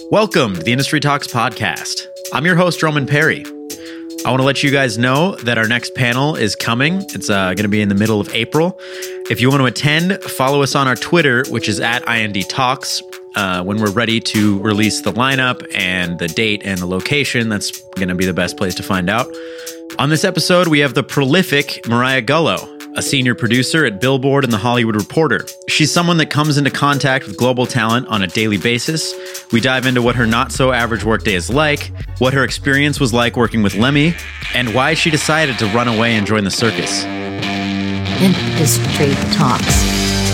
Welcome to the Industry Talks podcast. I'm your host, Roman Perry. I want to let you guys know that our next panel is coming. It's going to be in the middle of April. If you want to attend, follow us on our Twitter, which is at IND Talks. When we're ready to release the lineup and the date and the location, that's going to be the best place to find out. On this episode, we have the prolific Mariah Gullo, a senior producer at Billboard and The Hollywood Reporter. She's someone that comes into contact with global talent on a daily basis. We dive into what her not-so-average workday is like, what her experience was like working with Lemmy, and why she decided to run away and join the circus. Industry Talks.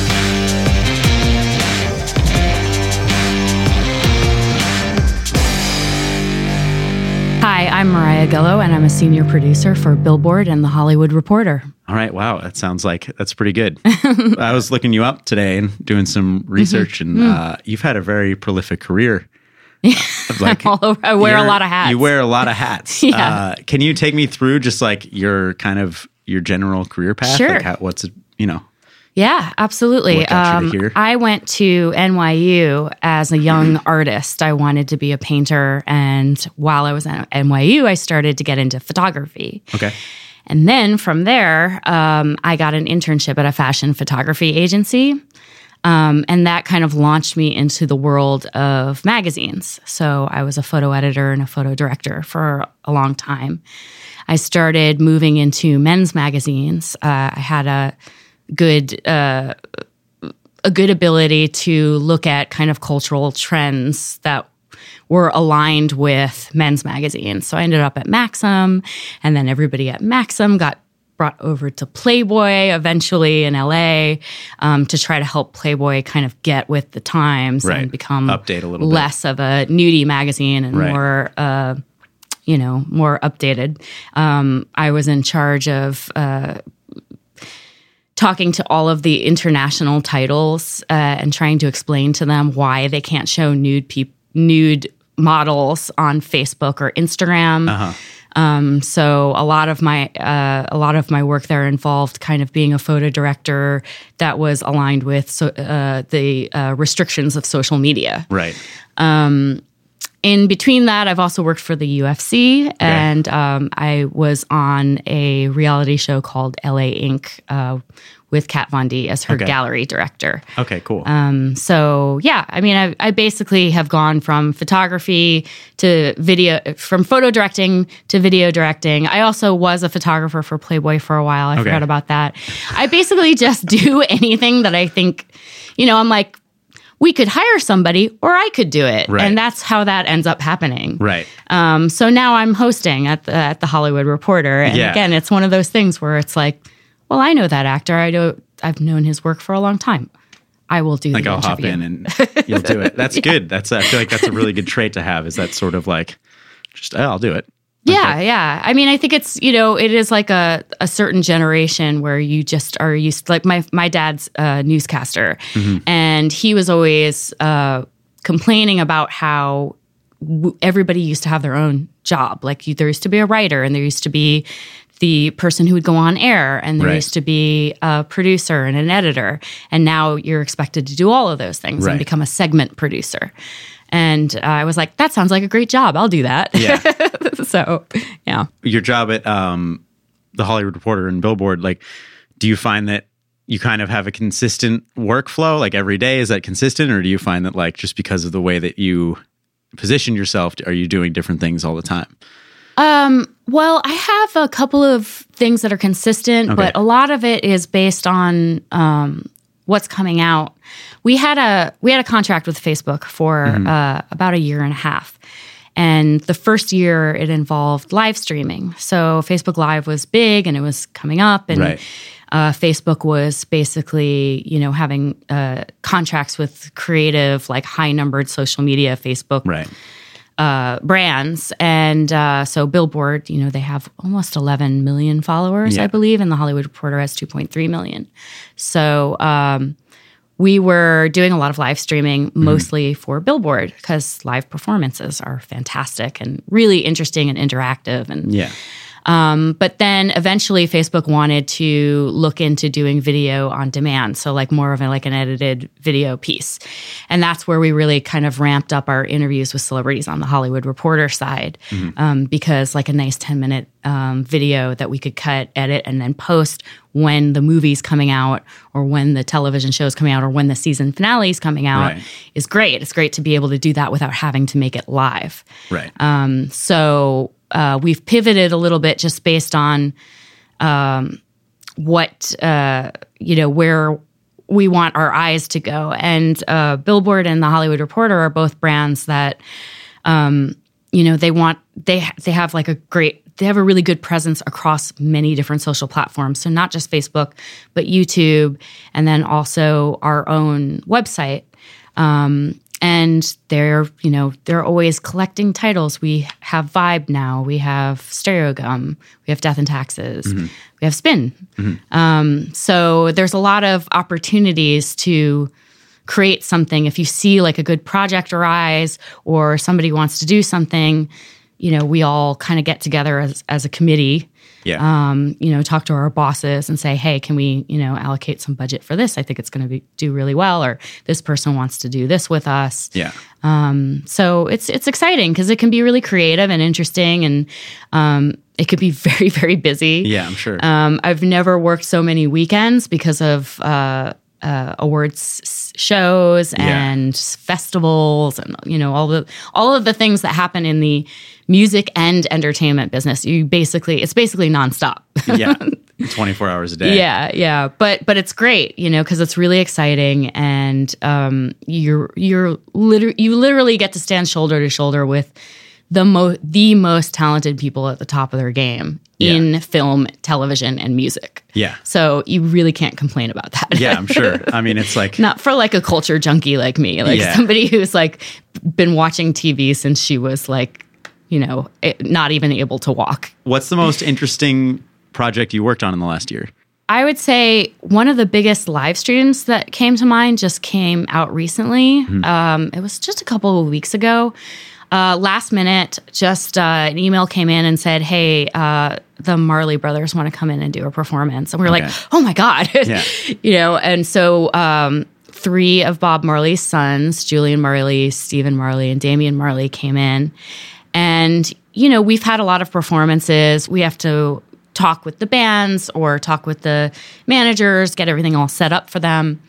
Hi, I'm Mariah Gullo, and I'm a senior producer for Billboard and The Hollywood Reporter. All right. Wow. That sounds like that's pretty good. I was looking you up today and doing some research, and you've had a very prolific career. Like, I wear a lot of hats. You wear a lot of hats. Yeah. Can you take me through just like your general career path? Sure. Like what's it, Yeah, absolutely. What got you to here? I went to NYU as a young artist. I wanted to be a painter, and while I was at NYU, I started to get into photography. Okay. And then from there, I got an internship at a fashion photography agency. And that kind of launched me into the world of magazines. So I was a photo editor and a photo director for a long time. I started moving into men's magazines. I had a good ability to look at kind of cultural trends that were aligned with men's magazines. So I ended up at Maxim, and then everybody at Maxim got brought over to Playboy eventually in LA to try to help Playboy kind of get with the times and become update a little less of a nudie magazine and more more updated. I was in charge of talking to all of the international titles and trying to explain to them why they can't show nude models on Facebook or Instagram. So a lot of my work there involved kind of being a photo director that was aligned with the restrictions of social media. Right. In between that, I've also worked for the UFC, and I was on a reality show called LA Inc. With Kat Von D as her gallery director. Okay, cool. So yeah, I mean, I basically have gone from photography to video, from photo directing to video directing. I also was a photographer for Playboy for a while. I forgot about that. I basically just do anything that I think, I'm like, we could hire somebody or I could do it. Right. And that's how that ends up happening. Right. So now I'm hosting at the Hollywood Reporter. And again, it's one of those things where it's like, well, I know that actor. I've known his work for a long time. I will do the interview. I'll hop in and you'll do it. That's good. I feel like that's a really good trait to have, is that sort of like, just, I'll do it. Yeah. I mean, I think it's, it is like a certain generation where you just are used, like my dad's a newscaster, and he was always complaining about how everybody used to have their own job. Like there used to be a writer, and there used to be the person who would go on air, and there used to be a producer and an editor. And now you're expected to do all of those things and become a segment producer. And I was like, that sounds like a great job. I'll do that. Yeah. So, yeah. Your job at the Hollywood Reporter and Billboard, like, do you find that you kind of have a consistent workflow, like every day? Is that consistent? Or do you find that, like, just because of the way that you position yourself, are you doing different things all the time? Well, I have a couple of things that are consistent, but a lot of it is based on what's coming out. We had a contract with Facebook for about a year and a half. And the first year it involved live streaming. So Facebook Live was big and it was coming up, and Facebook was basically, having contracts with creative, like high-numbered social media Facebook brands. And so Billboard, they have almost 11 million followers, I believe, and The Hollywood Reporter has 2.3 million. So we were doing a lot of live streaming, mostly for Billboard, because live performances are fantastic and really interesting and interactive. And But then eventually Facebook wanted to look into doing video on demand. So like more of like an edited video piece. And that's where we really kind of ramped up our interviews with celebrities on the Hollywood Reporter side. Because like a nice 10-minute video that we could cut, edit, and then post when the movie's coming out or when the television show's coming out or when the season finale is coming out is great. It's great to be able to do that without having to make it live. Right. So we've pivoted a little bit just based on what, where we want our eyes to go. And Billboard and the Hollywood Reporter are both brands that, they have a really good presence across many different social platforms. So not just Facebook, but YouTube, and then also our own website. And they're always collecting titles. We have Vibe now. We have Stereogum. We have Death and Taxes. We have Spin. So there's a lot of opportunities to create something. If you see like a good project arise or somebody wants to do something, we all kind of get together as a committee, talk to our bosses and say, hey, can we, allocate some budget for this? I think it's going to do really well, or this person wants to do this with us. Yeah. So it's exciting because it can be really creative and interesting, and it could be very, very busy. Yeah, I'm sure. I've never worked so many weekends because of awards shows and festivals and all of the things that happen in the music and entertainment business. It's basically nonstop. 24 hours a day. Yeah. But it's great, because it's really exciting, and you literally get to stand shoulder to shoulder with the most talented people at the top of their game in film, television, and music. Yeah. So you really can't complain about that. Yeah, I'm sure. I mean, it's like... Not for like a culture junkie like me, somebody who's like been watching TV since she was like, not even able to walk. What's the most interesting project you worked on in the last year? I would say one of the biggest live streams that came to mind just came out recently. It was just a couple of weeks ago. Last minute, just an email came in and said, hey, the Marley Brothers want to come in and do a performance. And we were like, oh my God. And so 3 of Bob Marley's sons, Julian Marley, Stephen Marley, and Damian Marley came in. And, we've had a lot of performances. We have to talk with the bands or talk with the managers, get everything all set up for them.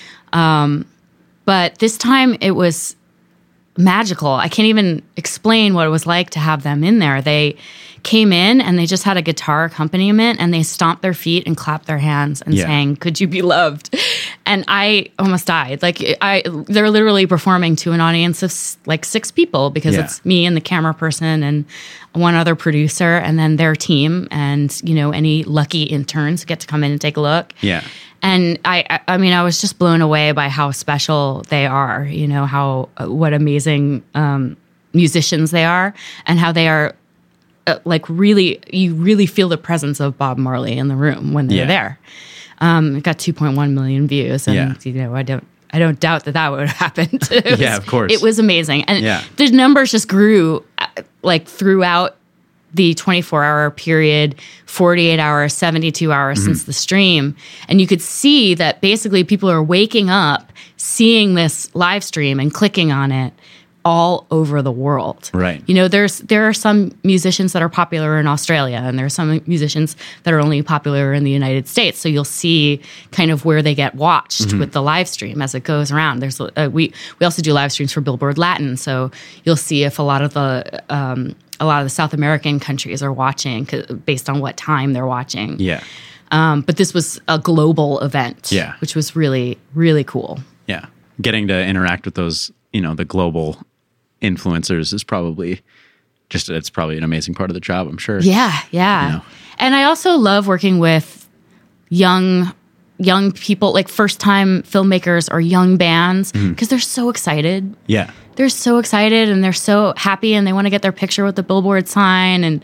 But this time it was magical. I can't even explain what it was like to have them in there. They came in and they just had a guitar accompaniment and they stomped their feet and clapped their hands and sang, "Could You Be Loved?" And I almost died. They're literally performing to an audience of like 6 people because it's me and the camera person and one other producer and then their team and, any lucky interns get to come in and take a look. Yeah. And I mean, I was just blown away by how special they are, what amazing musicians they are and how they are you really feel the presence of Bob Marley in the room when they're there. It got 2.1 million views and, I don't doubt that would have happened. Of course. It was amazing. And the numbers just grew throughout the 24-hour period, 48 hours, 72 hours since the stream. And you could see that basically people are waking up, seeing this live stream and clicking on it all over the world. Right. There are some musicians that are popular in Australia and there are some musicians that are only popular in the United States. So you'll see kind of where they get watched with the live stream as it goes around. There's we also do live streams for Billboard Latin. So you'll see if a lot of the South American countries are watching based on what time they're watching. Yeah. But this was a global event, which was really, really cool. Yeah. Getting to interact with those, the global influencers is probably it's probably an amazing part of the job, I'm sure. Yeah. And I also love working with young people, like first-time filmmakers or young bands, because they're so excited. Yeah. They're so excited and they're so happy and they want to get their picture with the Billboard sign. And,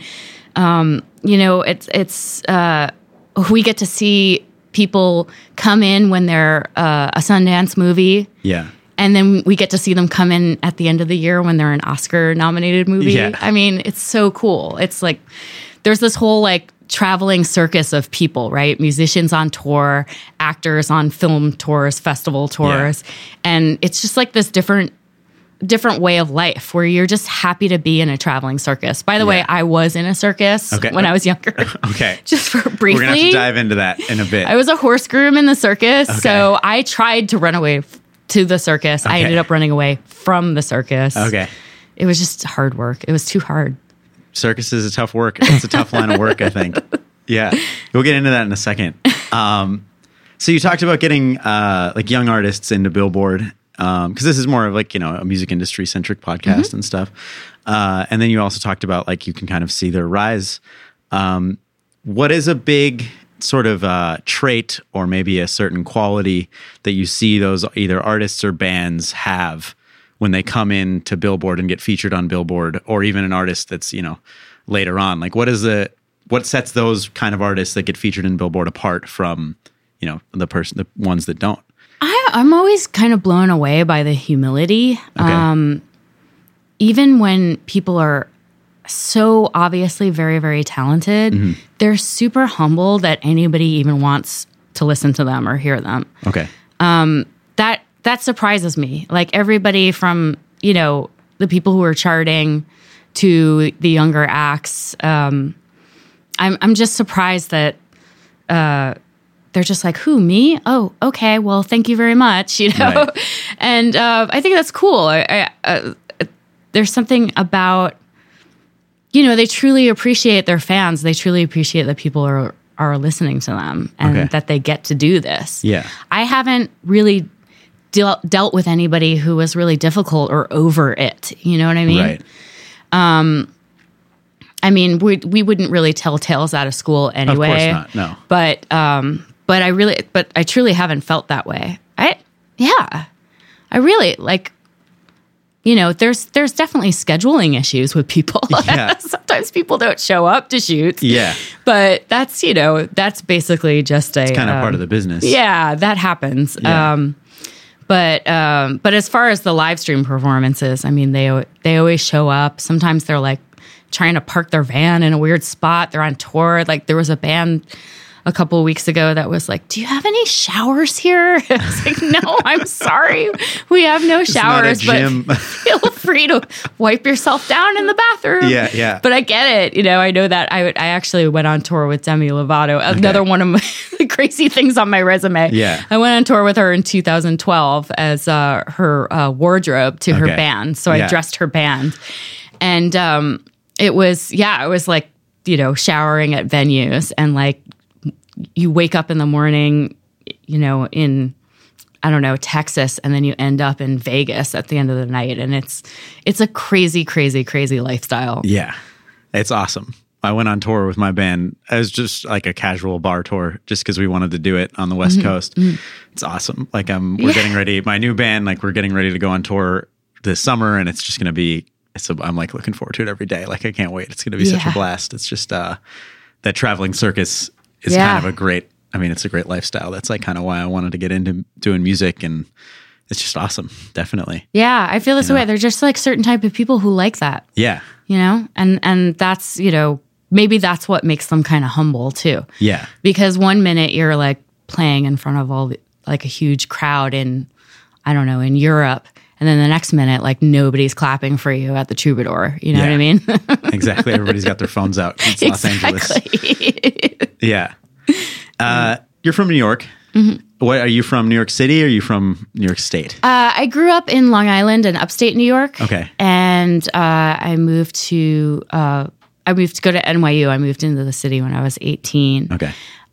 we get to see people come in when they're a Sundance movie. Yeah. And then we get to see them come in at the end of the year when they're an Oscar-nominated movie. Yeah. I mean, it's so cool. It's like there's this whole like traveling circus of people, right? Musicians on tour, actors on film tours, festival tours. And it's just like this different way of life where you're just happy to be in a traveling circus. By the way, I was in a circus when I was younger. Okay. Just for briefly. We're going to have to dive into that in a bit. I was a horse groom in the circus. So I tried to run away to the circus. I ended up running away from the circus. Okay. It was just hard work. It was too hard. Circus is a tough work. It's a tough line of work, I think. Yeah. We'll get into that in a second. So you talked about getting like young artists into Billboard, because this is more of like, you know, a music industry centric podcast and stuff. And then you also talked about like you can kind of see their rise. What is a big sort of trait or maybe a certain quality that you see those either artists or bands have when they come in to Billboard and get featured on Billboard, or even an artist that's, you know, later on? Like what sets those kind of artists that get featured in Billboard apart from, you know, the ones that don't? I'm always kind of blown away by the humility. Okay. Even when people are so obviously very, very talented, they're super humble that anybody even wants to listen to them or hear them. Okay. That surprises me. Like everybody from, you know, the people who are charting to the younger acts. I'm just surprised that they're just like, who, me? Oh, okay. Well, thank you very much. You know, right. And I think that's cool. There's something about, you know, they truly appreciate their fans. They truly appreciate that people are listening to them and that they get to do this. Yeah. I haven't really dealt with anybody who was really difficult or over it. You know what I mean? Right. I mean, we wouldn't really tell tales out of school anyway. Of course not. No. But I truly haven't felt that way. I really like, you know, there's definitely scheduling issues with people. Yeah. Sometimes people don't show up to shoot. Yeah. But that's, you know, that's basically just it's kind of part of the business. Yeah, that happens. Yeah. But as far as the live stream performances, I mean, they always show up. Sometimes they're like trying to park their van in a weird spot. They're on tour. Like there was a band a couple of weeks ago that was like, do you have any showers here? I was like, no, I'm sorry. We have no showers, but feel free to wipe yourself down in the bathroom. Yeah, yeah. But I get it. You know, I know that I actually went on tour with Demi Lovato, another one of my crazy things on my resume. Yeah. I went on tour with her in 2012 as her wardrobe to her band. So I dressed her band. And it was like, you know, showering at venues and like, you wake up in the morning, you know, in, I don't know, Texas, and then you end up in Vegas at the end of the night. And it's a crazy, crazy, crazy lifestyle. Yeah. It's awesome. I went on tour with my band. It was just like a casual bar tour just because we wanted to do it on the West Coast. Mm-hmm. It's awesome. Like we're getting ready, my new band, like we're getting ready to go on tour this summer, and it's just going to be, I'm like looking forward to it every day. Like I can't wait. It's going to be such a blast. It's just that traveling circus is kind of a great lifestyle. That's like kind of why I wanted to get into doing music, and it's just awesome. Definitely. Yeah. I feel this way. They're just like certain type of people who like that. Yeah. You know, and that's, you know, maybe that's what makes them kind of humble too. Yeah. Because one minute you're like playing in front of like a huge crowd in, I don't know, in Europe. And then the next minute, like nobody's clapping for you at the Troubadour. You know what I mean? Exactly. Everybody's got their phones out. It's Los Angeles. Yeah. You're from New York. Mm-hmm. What, are you from New York City or are you from New York State? I grew up in Long Island and upstate New York. Okay. And I moved to go to NYU. I moved into the city when I was 18. Okay.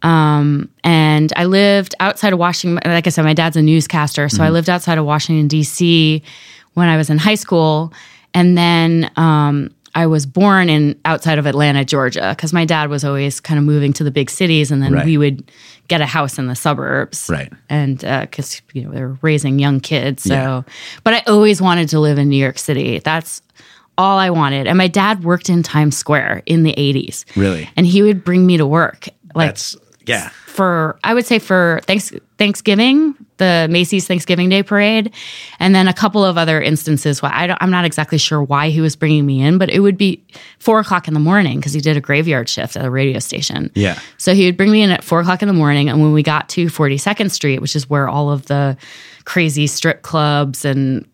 And I lived outside of Washington. Like I said, my dad's a newscaster. So I lived outside of Washington, D.C. when I was in high school. And then I was born outside of Atlanta, Georgia, because my dad was always kind of moving to the big cities. And then we would get a house in the suburbs. Right. And because, you know, they were raising young kids. So, but I always wanted to live in New York City. That's all I wanted. And my dad worked in Times Square in the 80s. Really? And he would bring me to work. Like, that's, yeah. I would say for Thanksgiving, the Macy's Thanksgiving Day Parade, and then a couple of other instances where I'm not exactly sure why he was bringing me in, but it would be 4:00 in the morning because he did a graveyard shift at a radio station. Yeah. So he would bring me in at 4:00 in the morning, and when we got to 42nd Street, which is where all of the crazy strip clubs and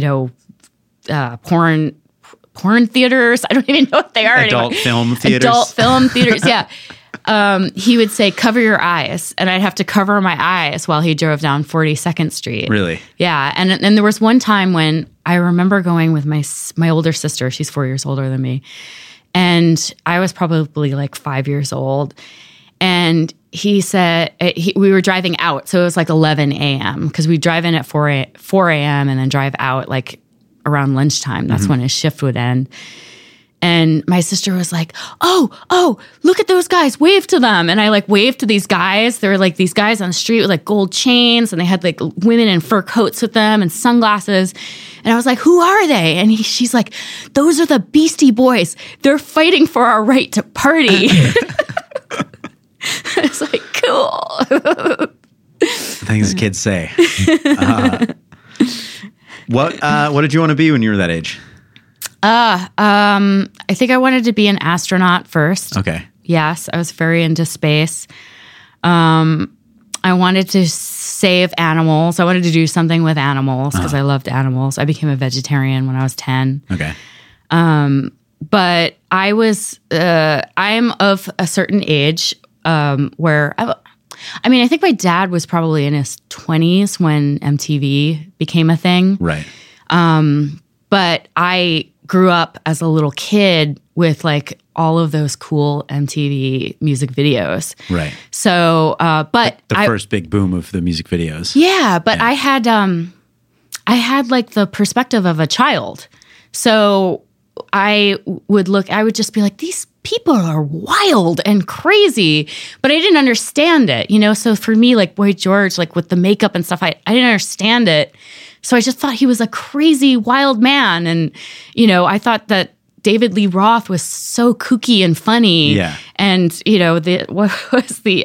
porn theaters, I don't even know what they are Adult anymore. film theaters. Adult film theaters, yeah. He would say, cover your eyes. And I'd have to cover my eyes while he drove down 42nd Street. Really? Yeah. And there was one time when I remember going with my older sister. She's 4 years older than me. And I was probably like 5 years old. And he said, we were driving out. So it was like 11 a.m. because we drive in at 4 a.m. and then drive out like around lunchtime. That's when his shift would end. And my sister was like, oh, look at those guys, wave to them. And I like waved to these guys. There were like these guys on the street with like gold chains, and they had like women in fur coats with them and sunglasses. And I was like, who are they? And she's like, those are the Beastie Boys. They're fighting for our right to party. It's like, cool. Things kids say. What did you want to be when you were that age? I think I wanted to be an astronaut first. Okay. Yes, I was very into space. I wanted to save animals. I wanted to do something with animals because I loved animals. I became a vegetarian when I was 10. Okay. But I'm of a certain age where I think my dad was probably in his 20s when MTV became a thing. Right. But I grew up as a little kid with like all of those cool MTV music videos. Right. So, but the first big boom of the music videos. Yeah, but I had like the perspective of a child. So I would just be like, these people are wild and crazy, but I didn't understand it, So for me, like Boy George, like with the makeup and stuff, I didn't understand it. So I just thought he was a crazy, wild man. And, I thought that David Lee Roth was so kooky and funny. Yeah. And, what was the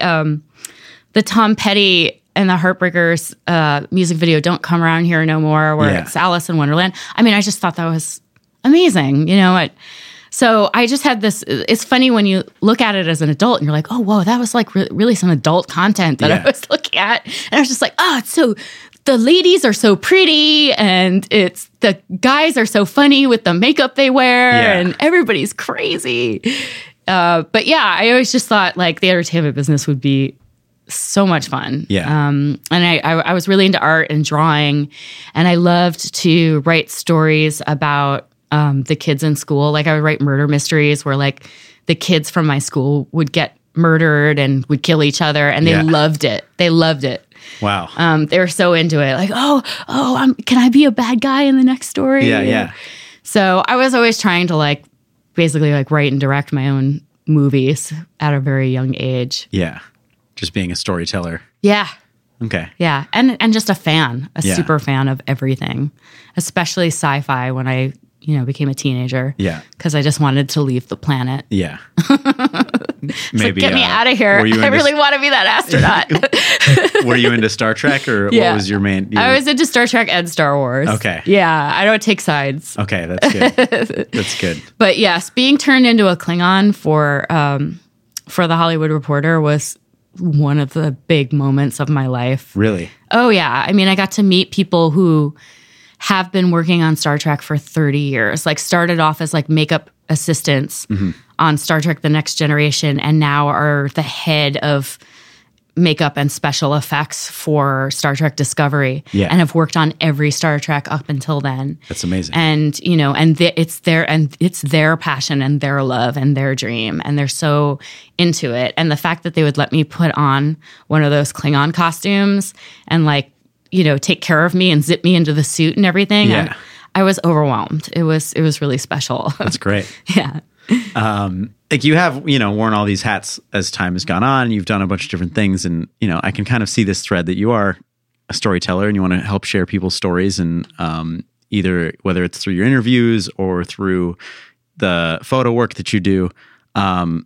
Tom Petty and the Heartbreakers music video, Don't Come Around Here No More, where it's Alice in Wonderland. I just thought that was amazing, So I just had this, it's funny when you look at it as an adult and you're like, oh, whoa, that was like really some adult content that I was looking at. And I was just like, oh, it's so, the ladies are so pretty and the guys are so funny with the makeup they wear and everybody's crazy. But yeah, I always just thought like the entertainment business would be so much fun. Yeah. And I was really into art and drawing, and I loved to write stories about the kids in school. Like I would write murder mysteries where like the kids from my school would get murdered and would kill each other, and they loved it. They loved it. Wow. They were so into it. Like, can I be a bad guy in the next story? Yeah. So I was always trying to like basically like write and direct my own movies at a very young age. Yeah. Just being a storyteller. Yeah. Okay. Yeah. And just a fan, super fan of everything, especially sci-fi when I, became a teenager. Yeah. Because I just wanted to leave the planet. Yeah. Maybe like, get me out of here. I really want to be that astronaut. Were you into Star Trek, or what was your main? I was into Star Trek and Star Wars. Okay. Yeah. I don't take sides. Okay. That's good. That's good. But yes, being turned into a Klingon for the Hollywood Reporter was one of the big moments of my life. Really? Oh, yeah. I got to meet people who have been working on Star Trek for 30 years, like started off as like makeup assistants on Star Trek The Next Generation, and now are the head of makeup and special effects for Star Trek Discovery, and have worked on every Star Trek up until then. That's amazing. And, it's their passion and their love and their dream, and they're so into it. And the fact that they would let me put on one of those Klingon costumes and like, take care of me and zip me into the suit and everything. Yeah. I was overwhelmed. It was really special. That's great. Yeah. Like you have, worn all these hats as time has gone on. You've done a bunch of different things, and, I can kind of see this thread that you are a storyteller and you want to help share people's stories, and either whether it's through your interviews or through the photo work that you do.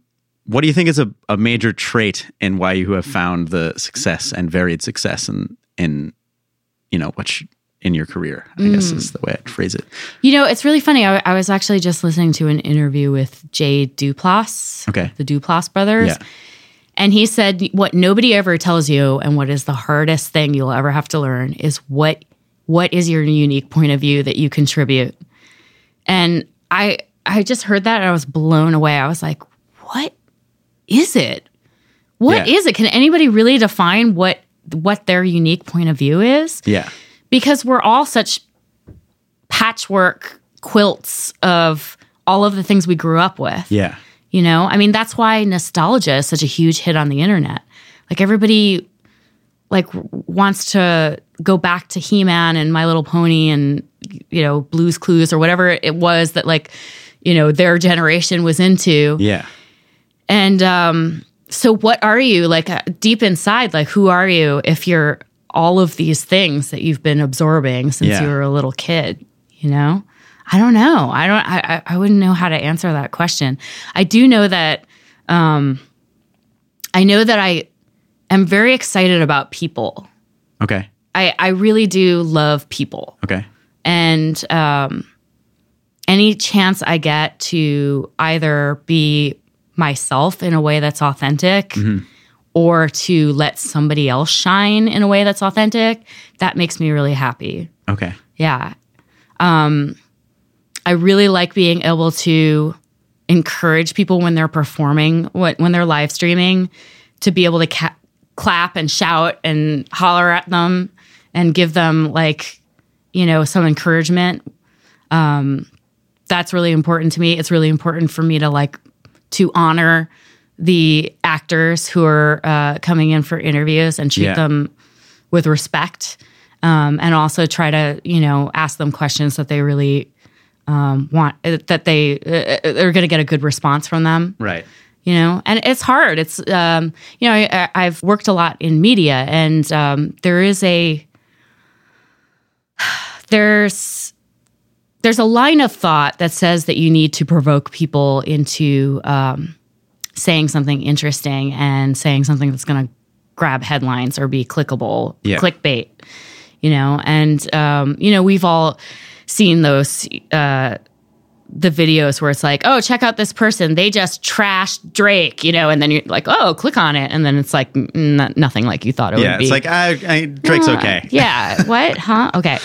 What do you think is a major trait in why you have found the success and varied success in in your career, I guess is the way I'd phrase it. It's really funny. I was actually just listening to an interview with Jay Duplass, the Duplass brothers. Yeah. And he said, what nobody ever tells you and what is the hardest thing you'll ever have to learn is what is your unique point of view that you contribute. And I just heard that and I was blown away. I was like, what is it? What is it? Can anybody really define what their unique point of view is? Yeah. Because we're all such patchwork quilts of all of the things we grew up with. Yeah. I mean, that's why nostalgia is such a huge hit on the internet. Like everybody wants to go back to He-Man and My Little Pony and, Blue's Clues or whatever it was that their generation was into. Yeah. And so what are you deep inside? Like, who are you if you're all of these things that you've been absorbing since you were a little kid, I don't know. I wouldn't know how to answer that question. I do know that, I am very excited about people. Okay. I really do love people. Okay. And, any chance I get to either be myself in a way that's authentic, or to let somebody else shine in a way that's authentic, that makes me really happy. Okay. Yeah. I really like being able to encourage people when they're performing, when they're live streaming, to be able to clap and shout and holler at them and give them some encouragement. That's really important to me. It's really important for me to honor the actors who are coming in for interviews and treat them with respect, and also try to ask them questions that they really want, that they're going to get a good response from them, right? And it's hard. It's I've worked a lot in media, and there's a line of thought that says that you need to provoke people into saying something interesting and saying something that's going to grab headlines or be clickable, clickbait, and we've all seen those the videos where it's like, oh, check out this person, they just trashed Drake, and then you're like, oh, click on it, and then it's like nothing like you thought it would be. It's like Drake's okay. Yeah. What? Huh? Okay.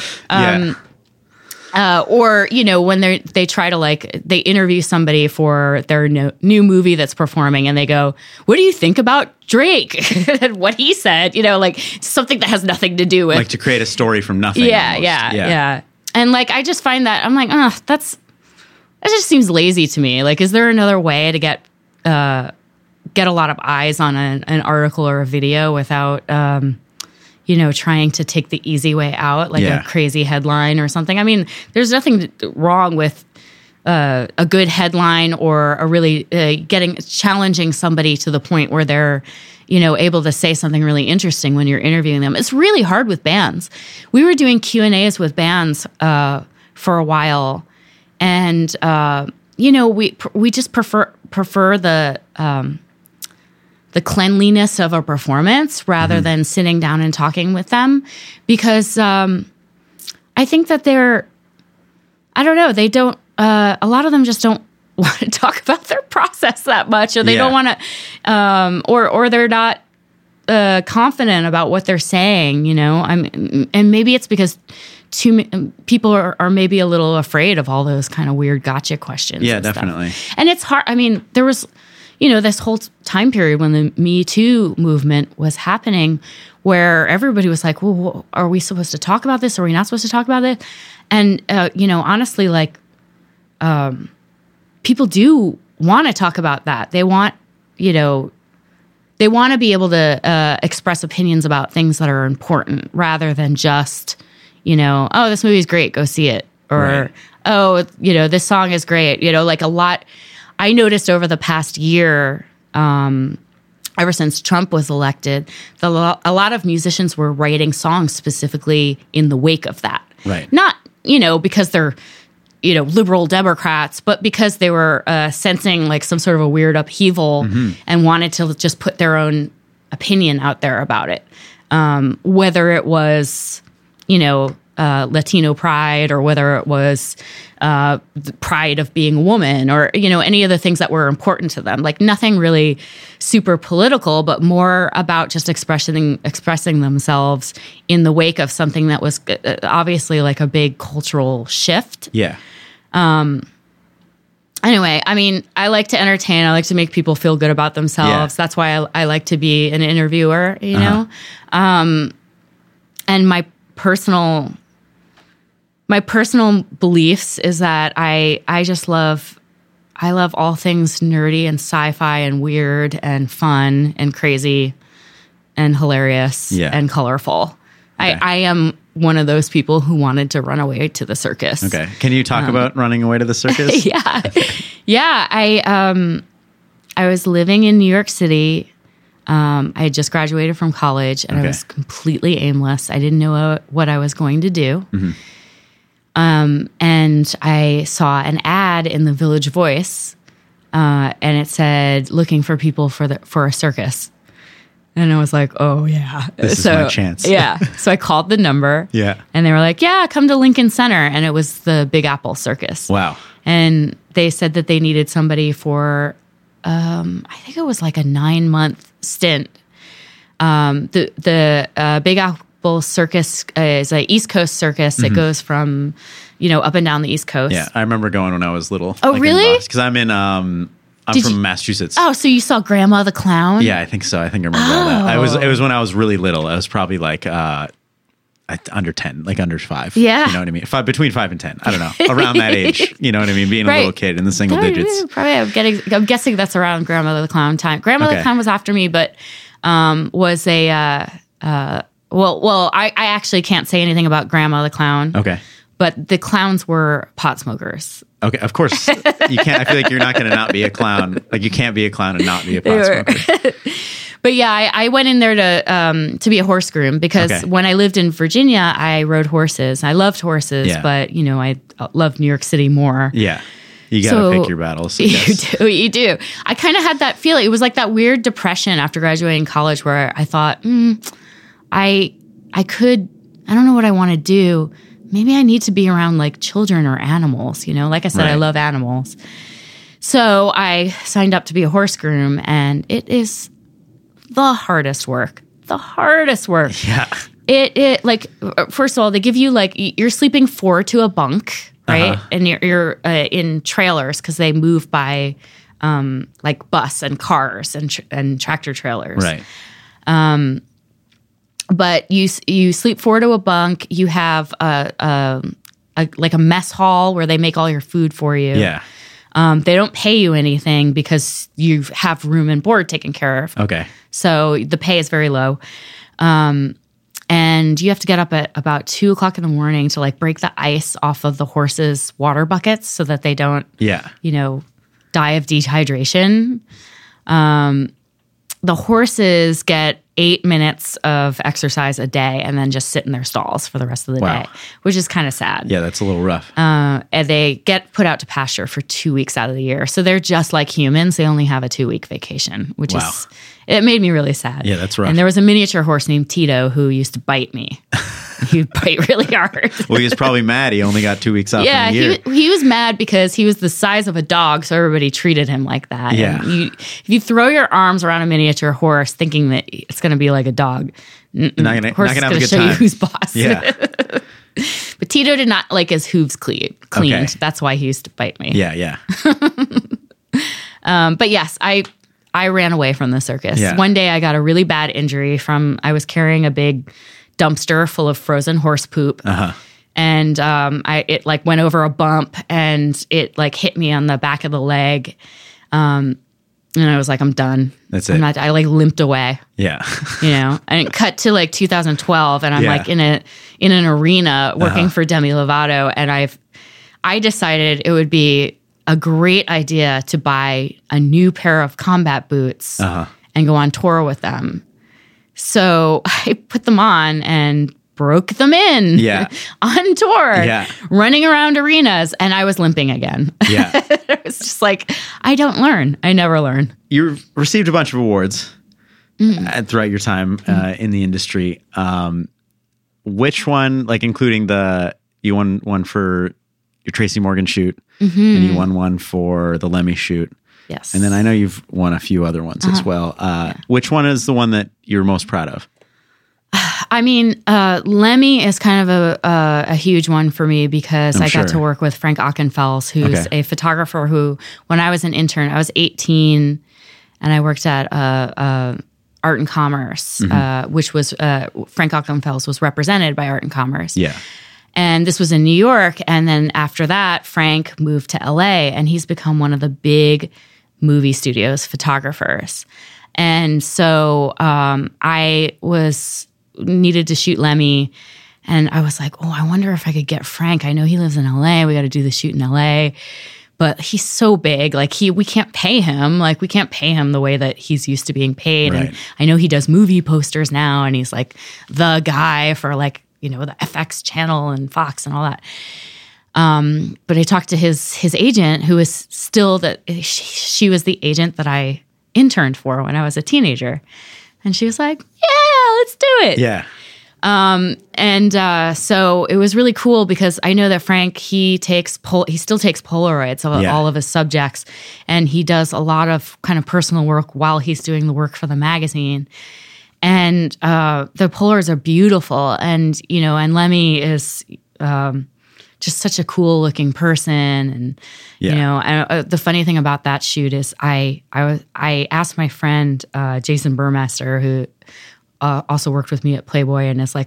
Or when they try to they interview somebody for their new movie that's performing, and they go, "What do you think about Drake?" and what he said, something that has nothing to do with to create a story from nothing. Yeah. And I just find that I'm like, that just seems lazy to me. Is there another way to get a lot of eyes on an article or a video without trying to take the easy way out, a crazy headline or something? I mean, there's nothing wrong with a good headline or a really challenging somebody to the point where they're, able to say something really interesting when you're interviewing them. It's really hard with bands. We were doing Q&As with bands for a while, and we just prefer the cleanliness of a performance rather than sitting down and talking with them, because I think that they don't, a lot of them just don't want to talk about their process that much, or they don't want to, or they're not confident about what they're saying, and maybe it's because people are maybe a little afraid of all those kind of weird gotcha questions. Yeah, definitely. And it's hard. I mean, there was, this whole time period when the Me Too movement was happening, where everybody was like, well, are we supposed to talk about this? Are we not supposed to talk about it? And, honestly, people do want to talk about that. They want, they want to be able to express opinions about things that are important rather than just, oh, this movie's great, go see it. Or, oh, this song is great. A lot. I noticed over the past year, ever since Trump was elected, a lot of musicians were writing songs specifically in the wake of that. Right. Not, because they're, liberal Democrats, but because they were sensing like some sort of a weird upheaval and wanted to just put their own opinion out there about it. Whether it was, Latino pride, or whether it was the pride of being a woman, or, any of the things that were important to them. Like nothing really super political, but more about just expressing themselves in the wake of something that was obviously like a big cultural shift. Yeah. Anyway, I mean, I like to entertain. I like to make people feel good about themselves. That's why I like to be an interviewer, know? And my personal beliefs is that I just love all things nerdy and sci-fi and weird and fun and crazy and hilarious and colorful. Okay. I am one of those people who wanted to run away to the circus. Okay. Can you talk about running away to the circus? Yeah. Yeah. I was living in New York City. I had just graduated from college, and I was completely aimless. I didn't know what I was going to do. And I saw an ad in the Village Voice, and it said, looking for people for a circus. And I was like, oh, yeah. This is my chance. Yeah. So I called the number. Yeah. And they were like, yeah, come to Lincoln Center. And it was the Big Apple Circus. Wow. And they said that they needed somebody for, I think it was like a 9-month stint. The Big Apple Circus is an East Coast circus. It goes from, up and down the East Coast. Yeah. I remember going when I was little. Oh, really? Because I'm from Massachusetts. Oh, so you saw Grandma the Clown? Yeah, I think so. I think I remember all that. It was when I was really little. I was probably like under 10, like under 5. Yeah. You know what I mean? Between 5 and 10. I don't know. Around that age. You know what I mean? Being a little kid in the single digits. Probably, I'm guessing that's around Grandma the Clown time. Grandma the Clown was after me, but was a, I actually can't say anything about Grandma the Clown. Okay. But the clowns were pot smokers. Okay, of course. You can't. I feel like you're not going to not be a clown. Like you can't be a clown and not be a pot smoker. But yeah, I went in there to be a horse groom because when I lived in Virginia, I rode horses. I loved horses, but I loved New York City more. Yeah, you got to pick your battles. You do. I kind of had that feeling. It was like that weird depression after graduating college, where I thought, I don't know what I want to do. Maybe I need to be around like children or animals, like I said, I love animals. So I signed up to be a horse groom, and it is the hardest work. Yeah. It like, first of all, they give you like, you're sleeping 4 to a bunk, right? And you're in trailers because they move by like bus and cars and tractor trailers. Right. But you sleep 4 to a bunk. You have a mess hall where they make all your food for you. Yeah. They don't pay you anything because you have room and board taken care of. Okay. So the pay is very low. And you have to get up at about 2:00 in the morning to like break the ice off of the horses' water buckets so that they don't, die of dehydration. The horses get 8 minutes of exercise a day and then just sit in their stalls for the rest of the day, which is kind of sad. Yeah, that's a little rough. And they get put out to pasture for 2 weeks out of the year. So they're just like humans. They only have a 2-week vacation, which it made me really sad. Yeah, that's rough. And there was a miniature horse named Tito who used to bite me. He would bite really hard. Well, he was probably mad. He only got 2 weeks off in a year. He was mad because he was the size of a dog, so everybody treated him like that. Yeah. And if you throw your arms around a miniature horse thinking that it's going to be like a dog, not gonna have a good show time. You who's boss. Yeah. But Tito did not like his hooves cleaned. Okay. That's why he used to bite me. Yeah. But yes, I ran away from the circus. Yeah. One day I got a really bad injury I was carrying a big dumpster full of frozen horse poop. And it like went over a bump and it like hit me on the back of the leg. And I was like, I'm done. That's it. I like limped away. Yeah. And it cut to like 2012 and I'm like in an arena working for Demi Lovato. And I decided it would be a great idea to buy a new pair of combat boots and go on tour with them. So I put them on and broke them in on tour, running around arenas, and I was limping again. Yeah. It was just like, I don't learn. I never learn. You received a bunch of awards throughout your time in the industry. Which one, like including you won one for your Tracy Morgan shoot, and you won one for the Lemmy shoot. Yes. And then I know you've won a few other ones as well. Which one is the one that you're most proud of? I mean, Lemmy is kind of a huge one for me because I got to work with Frank Ockenfels, who's a photographer who, when I was an intern, I was 18, and I worked at Art and Commerce, which was Frank Ockenfels was represented by Art and Commerce. Yeah. And this was in New York. And then after that, Frank moved to LA, and he's become one of the big movie studios photographers. And so I needed to shoot Lemmy, and I was like, oh, I wonder if I could get Frank. I know he lives in LA. We got to do the shoot in LA. But he's so big, like we can't pay him. Like we can't pay him the way that he's used to being paid. Right. And I know he does movie posters now, and he's like the guy for like, the FX channel and Fox and all that. But I talked to his agent, who is still she was the agent that I interned for when I was a teenager. And she was like, yeah, let's do it. Yeah. So it was really cool because I know that Frank, he still takes Polaroids of all of his subjects, and he does a lot of kind of personal work while he's doing the work for the magazine. And the Polaroids are beautiful, and and Lemmy is just such a cool looking person, and the funny thing about that shoot is I asked my friend Jason Burmester, who also worked with me at Playboy and is like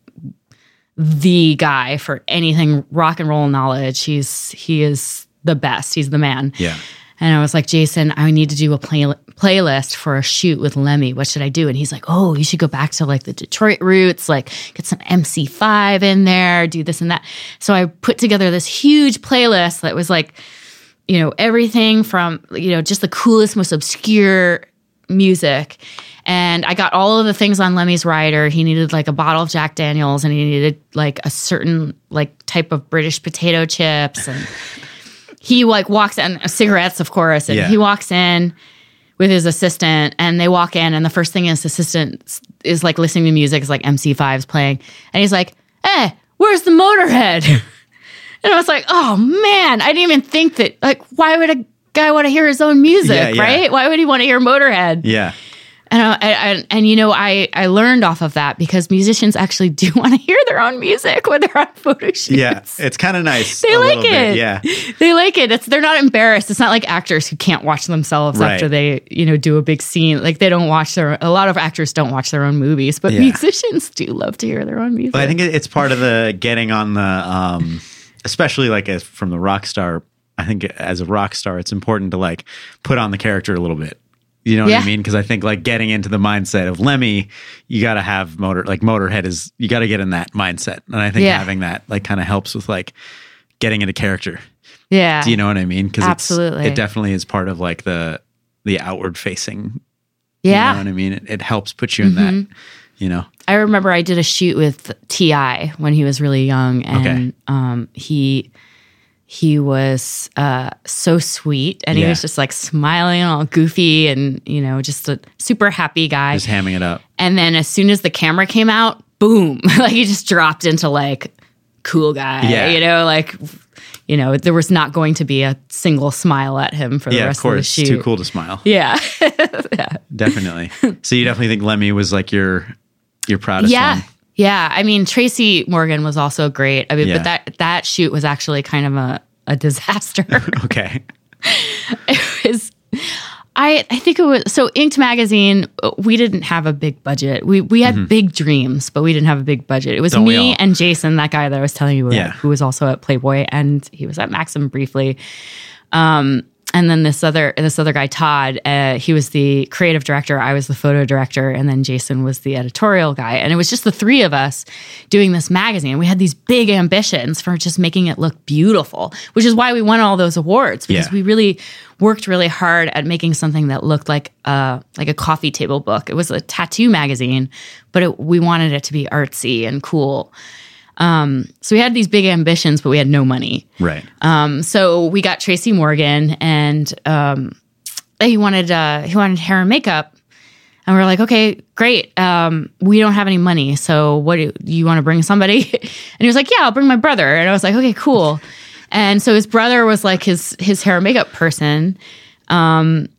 the guy for anything rock and roll knowledge. He is the best. He's the man. Yeah. And I was like, Jason, I need to do a playlist for a shoot with Lemmy. What should I do? And he's like, oh, you should go back to like the Detroit roots, like get some MC5 in there, do this and that. So I put together this huge playlist that was like, everything from, just the coolest, most obscure music. And I got all of the things on Lemmy's rider. He needed like a bottle of Jack Daniels, and he needed like a certain like type of British potato chips, and he like walks in, cigarettes, of course, and he walks in with his assistant, and they walk in, and the first thing his assistant is like listening to music, is like MC5's playing, and he's like, hey, where's the Motorhead? And I was like, oh man, I didn't even think that, like, why would a guy want to hear his own music, right? Why would he want to hear Motorhead? Yeah. And I learned off of that because musicians actually do want to hear their own music when they're on photo shoots. Yeah, it's kind of nice. They like it. Yeah, they like it. They're not embarrassed. It's not like actors who can't watch themselves after they do a big scene. Like they don't watch a lot of actors don't watch their own movies, but musicians do love to hear their own music. But I think it's part of the getting on the, especially like from the rock star. I think as a rock star, it's important to like put on the character a little bit. You know what I mean? Because I think like getting into the mindset of Lemmy, you got to have Motorhead you got to get in that mindset. And I think having that like kind of helps with like getting into character. Yeah. Do you know what I mean? Because absolutely, it definitely is part of like the outward facing. Yeah. You know what I mean? It helps put you in that, I remember I did a shoot with T.I. when he was really young, and he was so sweet, and he was just like smiling and all goofy, and just a super happy guy, just hamming it up. And then as soon as the camera came out, boom, like he just dropped into like cool guy. There was not going to be a single smile at him for the rest of the shoot. It's too cool to smile. Yeah. Definitely. So you definitely think Lemmy was like your proudest one? Yeah, I mean, Tracy Morgan was also great. I mean, but that shoot was actually kind of a disaster. Okay. It was, I think it was, so Inked Magazine, we didn't have a big budget. We had big dreams, but we didn't have a big budget. It was me and Jason, that guy that I was telling you about, who was also at Playboy, and he was at Maxim briefly. and then this other guy, Todd, he was the creative director. I was the photo director. And then Jason was the editorial guy. And it was just the three of us doing this magazine. We had these big ambitions for just making it look beautiful, which is why we won all those awards, because we really worked really hard at making something that looked like a coffee table book. It was a tattoo magazine, but we wanted it to be artsy and cool. So we had these big ambitions, but we had no money. Right. So we got Tracy Morgan, and he wanted hair and makeup, and we were like, okay, great. We don't have any money, so what do you want to bring somebody? And he was like, yeah, I'll bring my brother. And I was like, okay, cool. And so his brother was like his hair and makeup person, and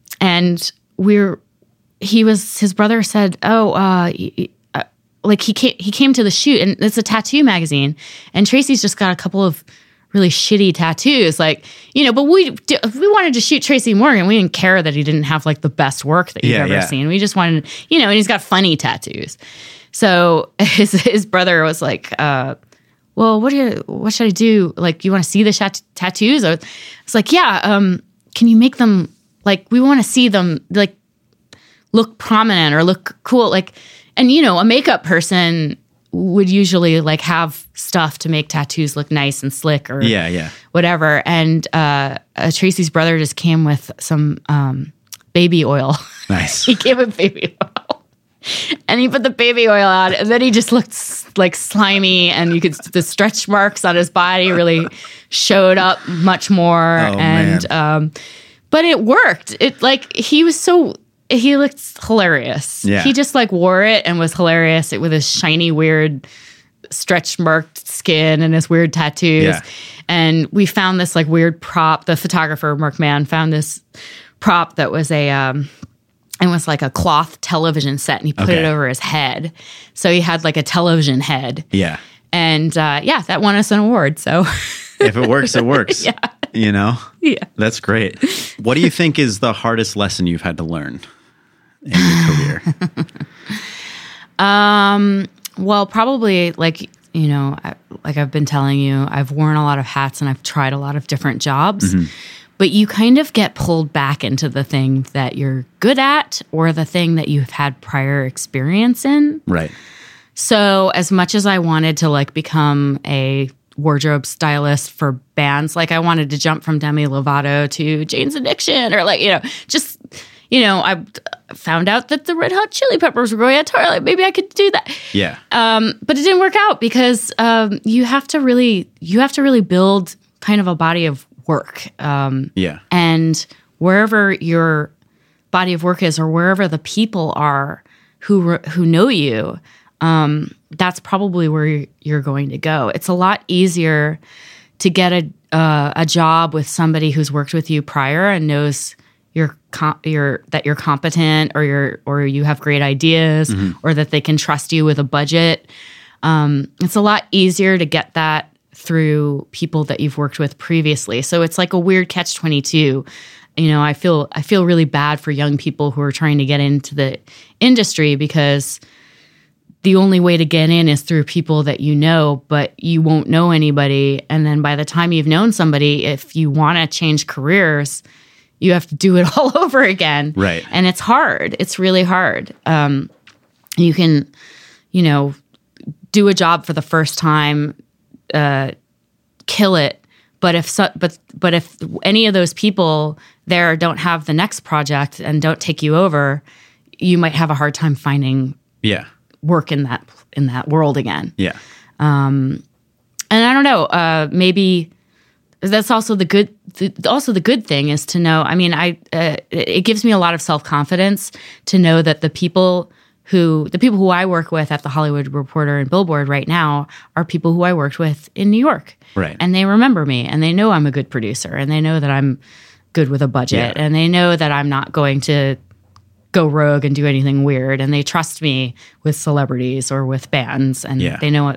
his brother said, like he came to the shoot, and it's a tattoo magazine, and Tracy's just got a couple of really shitty tattoos, like, but we wanted to shoot Tracy Morgan. We didn't care that he didn't have like the best work that you've ever seen. We just wanted, and he's got funny tattoos. So his brother was like, well, what should I do? Like, you want to see the tattoos? I was like, yeah. Can you make them, like, we want to see them like look prominent or look cool, like. And, a makeup person would usually like have stuff to make tattoos look nice and slick or whatever. And Tracy's brother just came with some baby oil. Nice. He gave him baby oil. And he put the baby oil on, and then he just looked like slimy, and the stretch marks on his body really showed up much more. Oh, man. But it worked. He looked hilarious. Yeah. He just like wore it and was hilarious with his shiny, weird, stretch marked skin and his weird tattoos. Yeah. And we found this like weird prop. The photographer, Mark Mann, found this prop that was it was like a cloth television set, and he put it over his head. So he had like a television head. Yeah. And that won us an award. So if it works, it works. Yeah. Yeah. That's great. What do you think is the hardest lesson you've had to learn in your career? Well, probably like I've been telling you, I've worn a lot of hats and I've tried a lot of different jobs, but you kind of get pulled back into the thing that you're good at or the thing that you've had prior experience in. Right. So as much as I wanted to like become a wardrobe stylist for bands, like I wanted to jump from Demi Lovato to Jane's Addiction, or like, I found out that the Red Hot Chili Peppers were going on tour. Like maybe I could do that. Yeah. But it didn't work out because you have to really build kind of a body of work. And wherever your body of work is, or wherever the people are who know you, that's probably where you're going to go. It's a lot easier to get a job with somebody who's worked with you prior and knows that you're competent, or you have great ideas, or that they can trust you with a budget. It's a lot easier to get that through people that you've worked with previously. So it's like a weird catch-22. I feel really bad for young people who are trying to get into the industry, because the only way to get in is through people that you know, but you won't know anybody. And then by the time you've known somebody, if you want to change careers, you have to do it all over again. Right. And it's hard. It's really hard. You can, do a job for the first time, kill it. But if any of those people there don't have the next project and don't take you over, you might have a hard time finding work in that world again. Yeah. And I don't know, maybe that's also the good thing is to know, I mean, it gives me a lot of self-confidence to know that the people who I work with at the Hollywood Reporter and Billboard right now are people who I worked with in New York. Right. And they remember me, and they know I'm a good producer, and they know that I'm good with a budget, and they know that I'm not going to go rogue and do anything weird, and they trust me with celebrities or with bands, and they know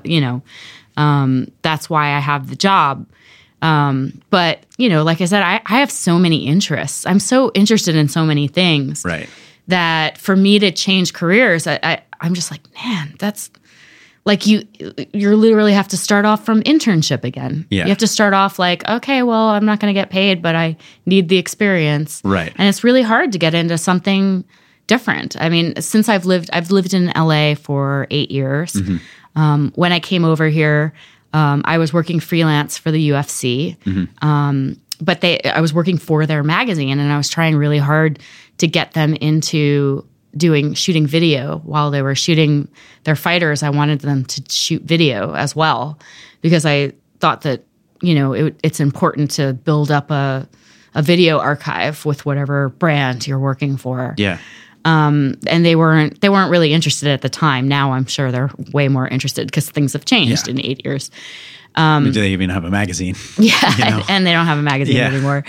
that's why I have the job. But like I said, I have so many interests. I'm so interested in so many things, right, that for me to change careers, I'm just like, man, that's like you literally have to start off from internship again. Yeah. You have to start off like, okay, well, I'm not going to get paid, but I need the experience. Right. And it's really hard to get into something different. I mean, since I've lived in LA for 8 years. When I came over here, I was working freelance for the UFC. But I was working for their magazine, and I was trying really hard to get them into shooting video while they were shooting their fighters. I wanted them to shoot video as well, because I thought that, it's important to build up a video archive with whatever brand you're working for. Yeah. And they weren't really interested at the time. Now I'm sure they're way more interested because things have changed in 8 years. Do they even have a magazine? Yeah, and they don't have a magazine anymore.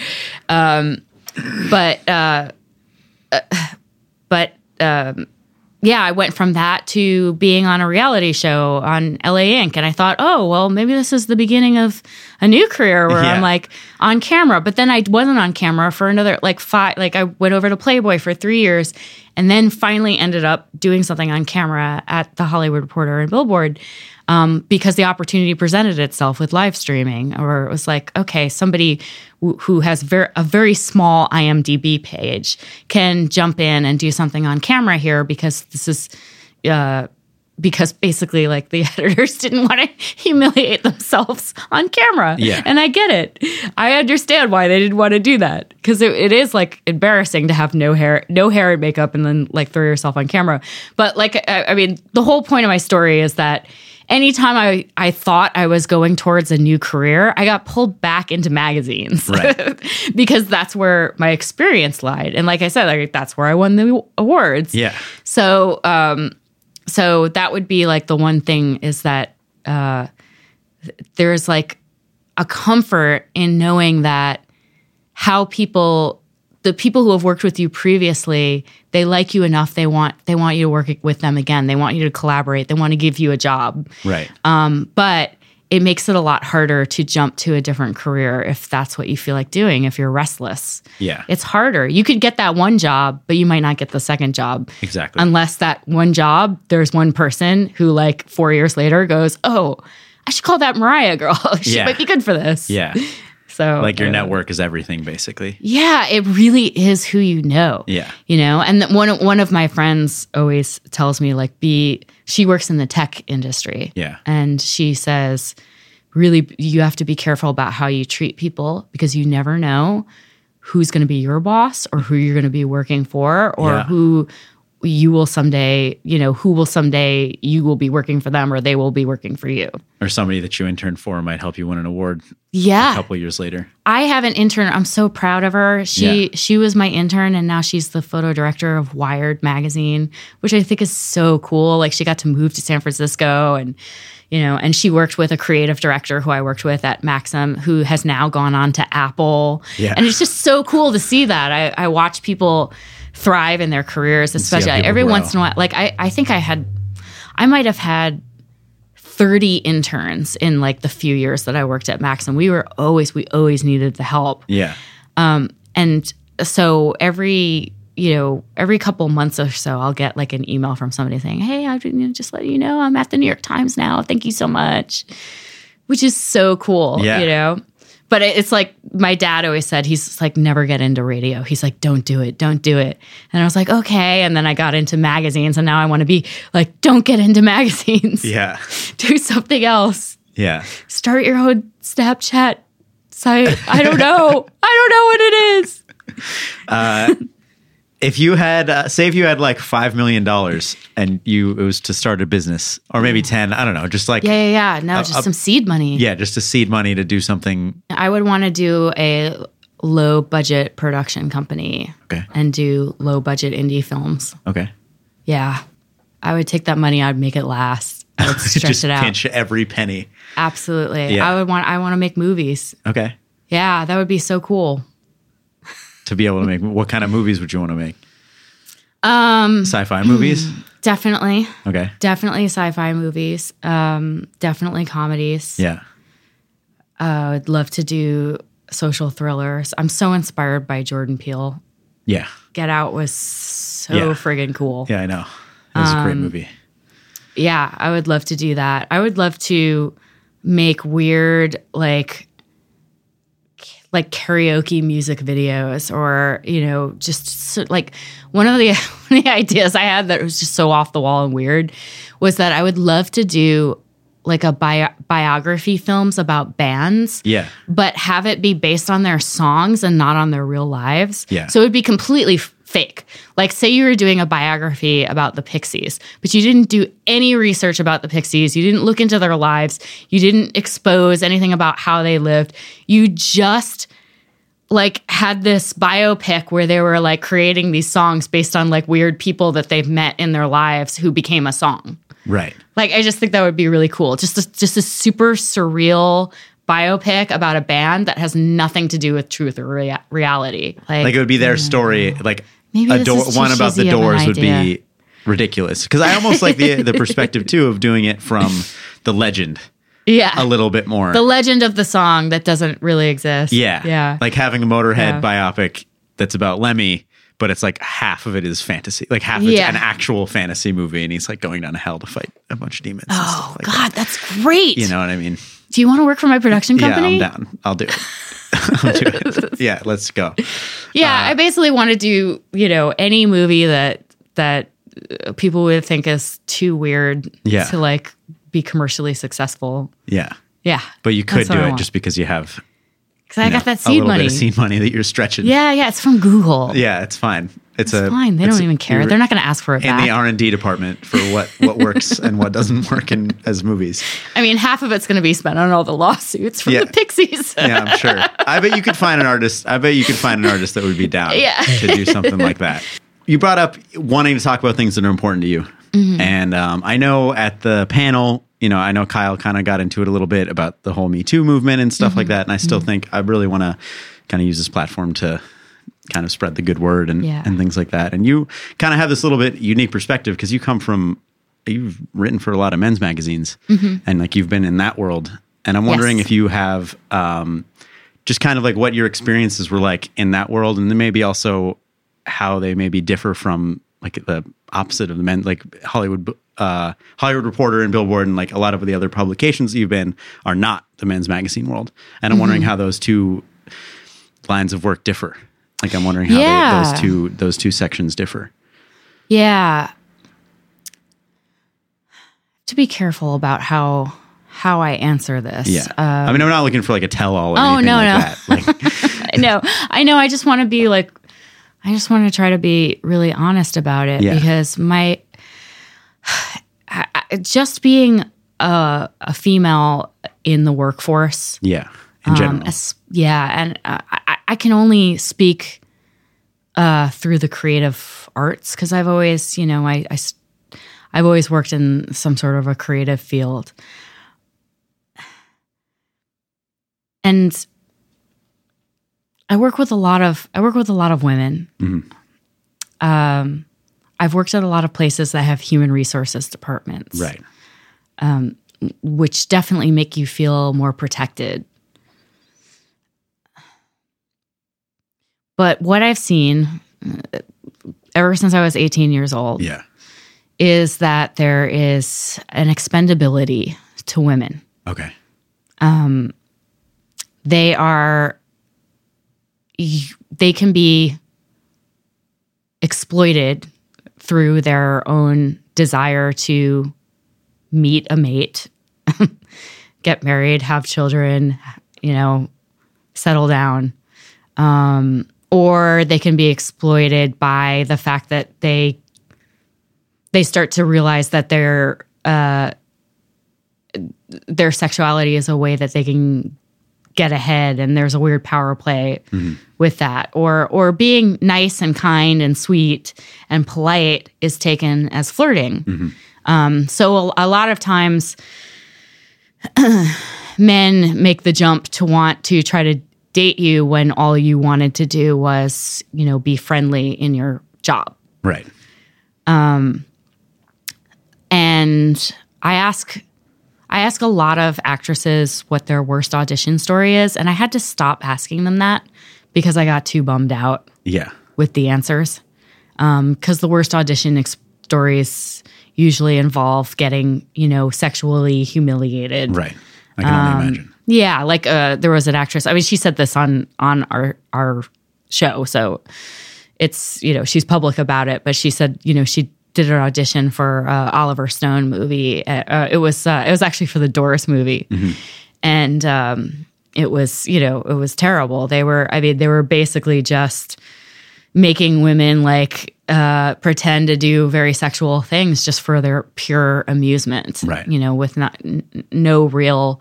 I went from that to being on a reality show on LA Ink. And I thought, oh, well, maybe this is the beginning of a new career where I'm like on camera. But then I wasn't on camera for another I went over to Playboy for 3 years and then finally ended up doing something on camera at The Hollywood Reporter and Billboard. Because the opportunity presented itself with live streaming, or it was like, okay, somebody who has a very small IMDb page can jump in and do something on camera here, because this is because basically like the editors didn't want to humiliate themselves on camera. Yeah. And I get it. I understand why they didn't want to do that, because it is like embarrassing to have no hair and makeup and then like throw yourself on camera. But like, I mean, the whole point of my story is that anytime I thought I was going towards a new career, I got pulled back into magazines, right? Because that's where my experience lied. And like I said, like, that's where I won the awards. Yeah. So that would be like the one thing, is that there's like a comfort in knowing that the people who have worked with you previously, they like you enough. They want you to work with them again. They want you to collaborate. They want to give you a job. Right. But it makes it a lot harder to jump to a different career if that's what you feel like doing, if you're restless. Yeah. It's harder. You could get that one job, but you might not get the second job. Exactly. Unless that one job, there's one person who like 4 years later goes, oh, I should call that Mariah girl. She might be good for this. Yeah. So like your network is everything, basically. Yeah, it really is who you know. Yeah. And one of my friends always tells me, like, she works in the tech industry. Yeah. And she says, really, you have to be careful about how you treat people, because you never know who's going to be your boss or who you're going to be working for, or who you will someday you will be working for them, or they will be working for you. Or somebody that you interned for might help you win an award a couple years later. I have an intern. I'm so proud of her. She was my intern, and now she's the photo director of Wired magazine, which I think is so cool. Like, she got to move to San Francisco, and and she worked with a creative director who I worked with at Maxim, who has now gone on to Apple. Yeah. And it's just so cool to see that. I watch people thrive in their careers, especially every once in a while. Like, I think I might have had 30 interns in like the few years that I worked at Maxim. We always needed the help. Yeah. And so every couple months or so, I'll get like an email from somebody saying, hey, I just let you know I'm at the New York Times now. Thank you so much. Which is so cool, But it's like my dad always said, he's like, never get into radio. He's like, don't do it. Don't do it. And I was like, okay. And then I got into magazines, and now I want to be like, don't get into magazines. Yeah. Do something else. Yeah. Start your own Snapchat site. I don't know. I don't know what it is. If you had, say if you had like $5 million and it was to start a business, or maybe 10, I don't know, just like. Yeah. No, just some seed money. Yeah, just a seed money to do something. I would want to do a low budget production company. Okay. And do low budget indie films. Okay. Yeah. I would take that money, I'd make it last. I would stretch just it out. Pinch every penny. Absolutely. Yeah. I want to make movies. Okay. Yeah, that would be so cool. To be able to make, what kind of movies would you want to make? Sci-fi movies? Definitely. Okay. Definitely sci-fi movies. Definitely comedies. Yeah. I'd love to do social thrillers. I'm so inspired by Jordan Peele. Yeah. Get Out was so friggin' cool. Yeah, I know. It was a great movie. Yeah, I would love to do that. I would love to make weird, like karaoke music videos, or, just like one of the ideas I had that was just so off the wall and weird was that I would love to do like a biography films about bands. Yeah. But have it be based on their songs and not on their real lives. Yeah. So it would be completely fake. Like, say you were doing a biography about the Pixies, but you didn't do any research about the Pixies. You didn't look into their lives. You didn't expose anything about how they lived. You just like had this biopic where they were like creating these songs based on like weird people that they've met in their lives who became a song. Right. Like, I just think that would be really cool. Just a super surreal biopic about a band that has nothing to do with truth or reality. Like, it would be their story. Like, maybe one about the Doors would be ridiculous. Because I almost like the perspective too of doing it from the legend. Yeah. A little bit more. The legend of the song that doesn't really exist. Yeah. Yeah. Like having a Motorhead biopic that's about Lemmy, but it's like half of it is fantasy. Like half of it's an actual fantasy movie, and he's like going down to hell to fight a bunch of demons. Oh, and stuff like God, that. that's great. You know what I mean? Do you want to work for my production company? Yeah, I'm down. I'll do it. I'll do it. Yeah, let's go. Yeah, I basically want to do, any movie that people would think is too weird to like be commercially successful. Yeah. Yeah. But you could do it just because you have I got that seed money. A little bit of seed money that you're stretching. Yeah, it's from Google. Yeah, it's fine. It's fine. They don't even care. They're not going to ask for it back. In the R&D department for what works and what doesn't work as movies. I mean, half of it's going to be spent on all the lawsuits from the Pixies. Yeah, I'm sure. I bet you could find an artist. That would be down to do something like that. You brought up wanting to talk about things that are important to you. Mm-hmm. And I know at the panel, I know Kyle kind of got into it a little bit about the whole Me Too movement and stuff like that. And I still think I really want to kind of use this platform to kind of spread the good word and things like that. And you kind of have this little bit unique perspective because you've written for a lot of men's magazines and like you've been in that world. And I'm wondering if you have just kind of like what your experiences were like in that world, and then maybe also how they maybe differ from like the opposite of the men, like Hollywood Reporter and Billboard and like a lot of the other publications that you've been are not the men's magazine world. And I'm wondering how those two lines of work differ. Like I'm wondering how those two sections differ. Yeah. To be careful about how I answer this. Yeah. I mean, I'm not looking for like a tell-all or anything like that. Like, No, I know. I just want to try to be really honest about it because just being a female in the workforce. Yeah. In general. And I can only speak through the creative arts because I've always, I've always worked in some sort of a creative field. And I work with a lot of women. Mm-hmm. I've worked at a lot of places that have human resources departments, right? Which definitely make you feel more protected. But what I've seen ever since I was 18 years old, is that there is an expendability to women. Okay. They can be exploited through their own desire to meet a mate, get married, have children, settle down. Or they can be exploited by the fact that they start to realize that their sexuality is a way that they can get ahead, and there's a weird power play with that. Or being nice and kind and sweet and polite is taken as flirting. So a lot of times men make the jump to want to try to date you when all you wanted to do was, be friendly in your job. Right. And I ask a lot of actresses what their worst audition story is, and I had to stop asking them that because I got too bummed out with the answers. Because the worst audition stories, usually involve getting, sexually humiliated. Right. I can only imagine. Yeah, like there was an actress. I mean, she said this on our show, so it's she's public about it. But she said she did an audition for Oliver Stone movie. It was actually for the Doris movie, and it was terrible. They were basically just making women like pretend to do very sexual things just for their pure amusement, right? With no real,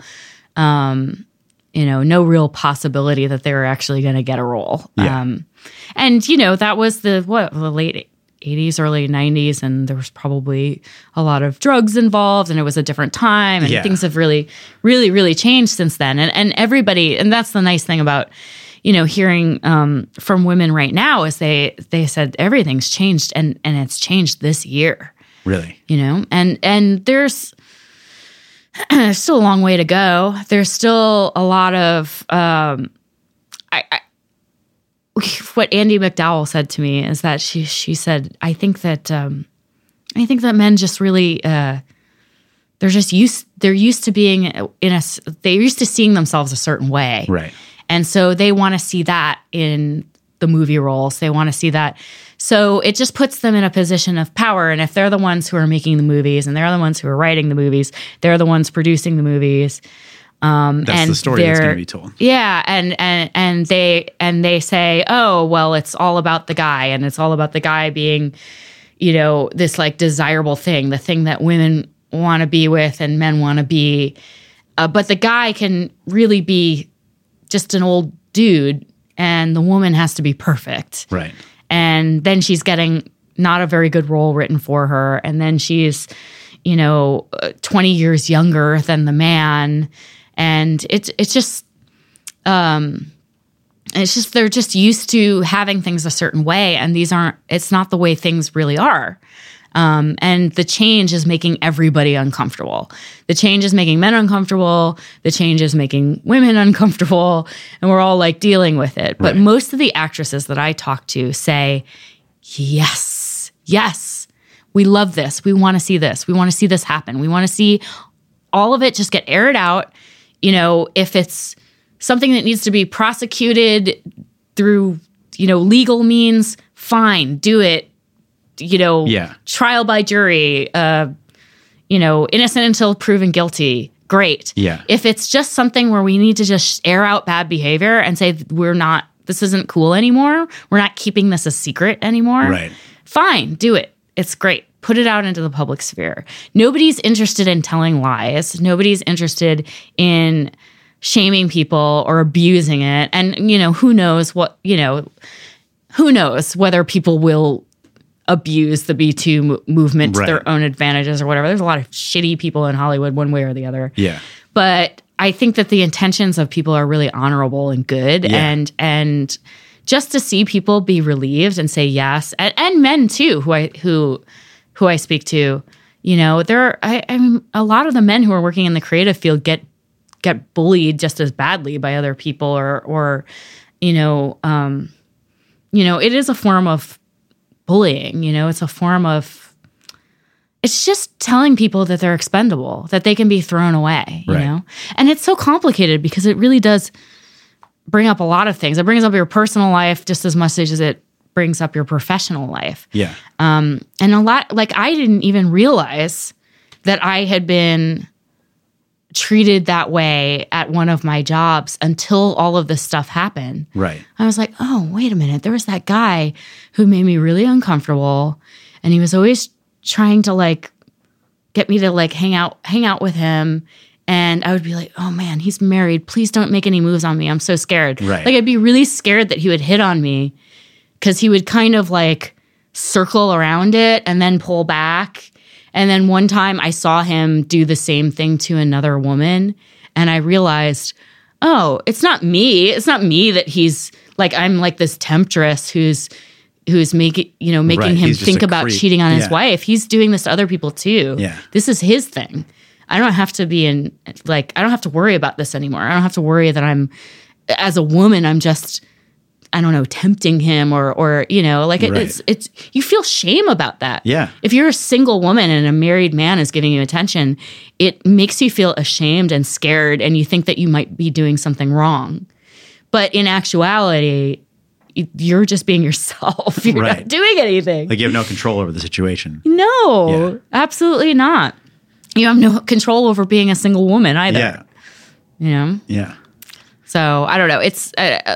no real possibility that they were actually going to get a role. Yeah. And that was the late 80s, early 90s, and there was probably a lot of drugs involved, and it was a different time, and things have really, really, really changed since then. And everybody, and that's the nice thing about hearing from women right now is they said everything's changed, and it's changed this year. Really? And there's still a long way to go. There's still a lot of what Andie MacDowell said to me is that she said, I think that men just really they're used to being they're used to seeing themselves a certain way. Right. And so they want to see that in the movie roles. They want to see that. So it just puts them in a position of power. And if they're the ones who are making the movies and they're the ones who are writing the movies, they're the ones producing the movies. That's the story that's going to be told. Yeah. And they say, oh, well, it's all about the guy, and it's all about the guy being, this like desirable thing, the thing that women want to be with and men want to be. But the guy can really be just an old dude, and the woman has to be perfect. Right. And then she's getting not a very good role written for her. And then she's, 20 years younger than the man. And it's just they're just used to having things a certain way. And it's not the way things really are. And the change is making everybody uncomfortable. The change is making men uncomfortable. The change is making women uncomfortable. And we're all like dealing with it. But most of the actresses that I talk to say, yes, we love this. We want to see this. We want to see this happen. We want to see all of it just get aired out. If it's something that needs to be prosecuted through, legal means, fine, do it. Trial by jury, innocent until proven guilty. Great. Yeah. If it's just something where we need to just air out bad behavior and say, this isn't cool anymore, we're not keeping this a secret anymore. Right. Fine, do it. It's great. Put it out into the public sphere. Nobody's interested in telling lies. Nobody's interested in shaming people or abusing it. And, who knows whether people will abuse the Me Too movement to their own advantages or whatever. There's a lot of shitty people in Hollywood one way or the other. Yeah. But I think that the intentions of people are really honorable and good. Yeah. And just to see people be relieved and say yes, and men too, who I speak to, I mean, a lot of the men who are working in the creative field get bullied just as badly by other people or it is a form of bullying, it's just telling people that they're expendable, that they can be thrown away, you know? And it's so complicated because it really does bring up a lot of things. It brings up your personal life just as much as it brings up your professional life. Yeah. And a lot, like I didn't even realize that I had been treated that way at one of my jobs until all of this stuff happened. Right. I was like, oh, wait a minute. There was that guy who made me really uncomfortable, and he was always trying to like get me to like hang out with him. And I would be like, oh man, he's married. Please don't make any moves on me. I'm so scared. Right. Like I'd be really scared that he would hit on me because he would kind of like circle around it and then pull back. And then one time I saw him do the same thing to another woman. And I realized, oh, it's not me. It's not me that he's like, I'm like this temptress who's making him think about cheating on his wife. He's doing this to other people too. Yeah. This is his thing. I don't have to I don't have to worry about this anymore. I don't have to worry that as a woman, I'm just I don't know, tempting him or you know, like Right. it's you feel shame about that. Yeah. If you're a single woman and a married man is giving you attention, it makes you feel ashamed and scared, and you think that you might be doing something wrong. But in actuality, you're just being yourself. You're Right. not doing anything. Like you have no control over the situation. No, absolutely not. You have no control over being a single woman either. Yeah. You know? Yeah. So I don't know. It's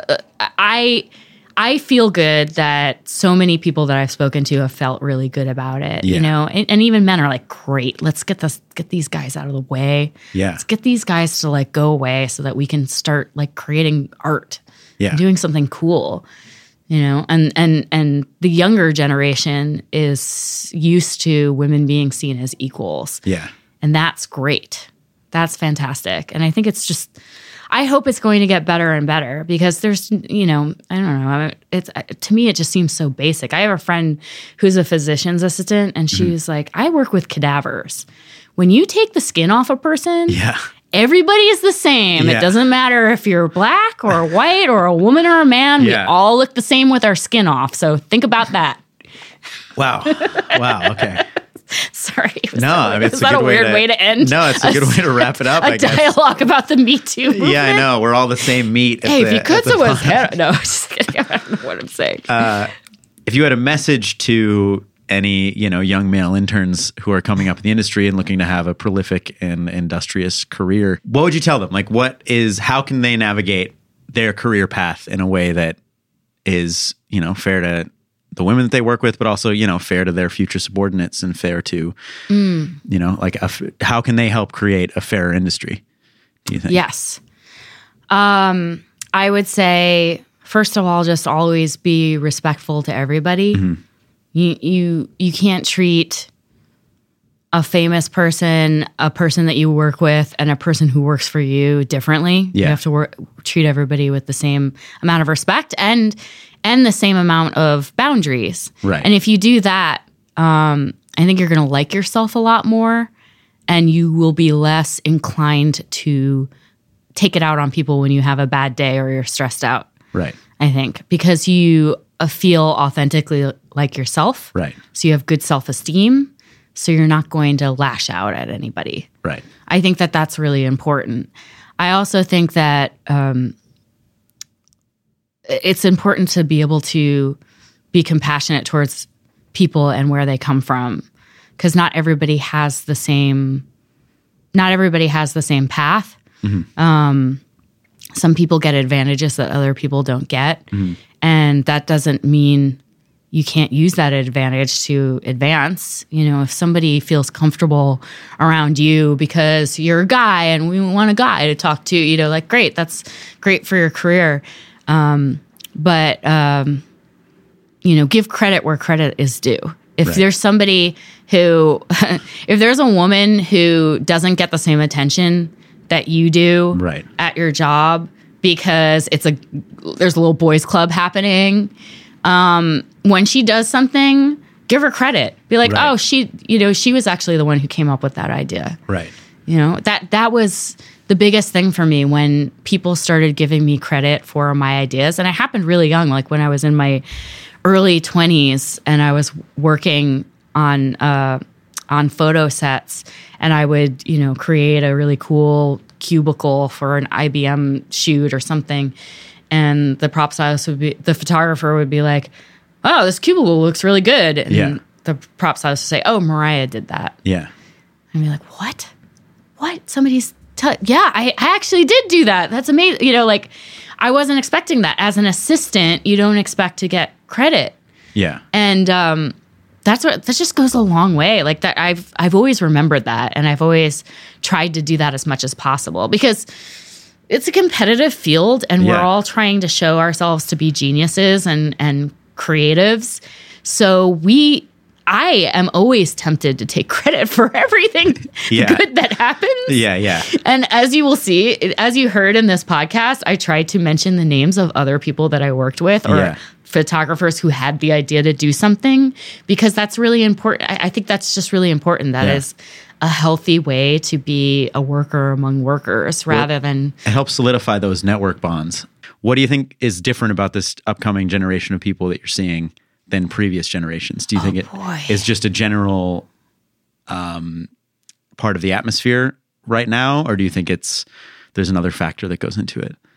I feel good that so many people that I've spoken to have felt really good about it. Yeah. You know, and even men are like, great, let's get these guys out of the way. Yeah. Let's get these guys to like go away so that we can start like creating art. Yeah. And doing something cool. You know, and the younger generation is used to women being seen as equals. Yeah. And that's great. That's fantastic. And I think it's just, I hope it's going to get better and better because there's, you know, I don't know. It's to me, it just seems so basic. I have a friend who's a physician's assistant and she was like, I work with cadavers. When you take the skin off a person, Yeah. everybody is the same. Yeah. It doesn't matter if you're black or white or a woman or a man. Yeah. We all look the same with our skin off. So think about that. Wow. Wow. Okay. Sorry. No, I mean, it's is that a weird way to end? No, it's a good way to wrap it up, A I guess. dialogue about the Me Too movement. Yeah, I know. We're all the same meat. Hey, if you could, so was no, just kidding. I don't know what I'm saying. If you had a message to any, you know, young male interns who are coming up in the industry and looking to have a prolific and industrious career, what would you tell them? Like, how can they navigate their career path in a way that is, you know, fair to the women that they work with, but also, you know, fair to their future subordinates and fair to, you know, like, how can they help create a fairer industry, do you think? Yes. I would say, first of all, just always be respectful to everybody. Mm-hmm. You can't treat a famous person, a person that you work with, and a person who works for you differently. Yeah. You have to treat everybody with the same amount of respect and the same amount of boundaries. Right. And if you do that, I think you're going to like yourself a lot more, and you will be less inclined to take it out on people when you have a bad day or you're stressed out. Right. I think because you feel authentically like yourself. Right. So you have good self-esteem. So you're not going to lash out at anybody. Right. I think that that's really important. I also think that it's important to be able to be compassionate towards people and where they come from, because not everybody has the same path. Some people get advantages that other people don't get, and that doesn't mean you can't use that advantage to advance. You know, if somebody feels comfortable around you because you're a guy and we want a guy to talk to, you know, like, great, that's great for your career. But you know, give credit where credit is due. If Right. there's somebody who, if there's a woman who doesn't get the same attention that you do Right. at your job because there's a little boys club happening, when she does something, give her credit. Be like, Right. oh, she was actually the one who came up with that idea. Right. You know, that was the biggest thing for me when people started giving me credit for my ideas. And it happened really young, like when I was in my early 20s and I was working on photo sets, and I would, you know, create a really cool cubicle for an IBM shoot or something. And the photographer would be like, oh, this cubicle looks really good. And Yeah. the prop stylist would say, oh, Mariah did that. Yeah. And be like, what? Somebody's, yeah, I actually did do that. That's amazing. You know, like, I wasn't expecting that. As an assistant, you don't expect to get credit. Yeah. And that just goes a long way. Like, that I've always remembered that, and I've always tried to do that as much as possible, because it's a competitive field, and we're Yeah. all trying to show ourselves to be geniuses and creatives. So I am always tempted to take credit for everything Yeah. good that happens. Yeah. Yeah. And as you will see, as you heard in this podcast, I tried to mention the names of other people that I worked with, or Yeah. photographers who had the idea to do something, because that's really important. I think that's just really important. That Yeah. is a healthy way to be a worker among workers, rather than It helps solidify those network bonds. What do you think is different about this upcoming generation of people that you're seeing than previous generations? Do you think it is just a general part of the atmosphere right now, or do you think there's another factor that goes into it?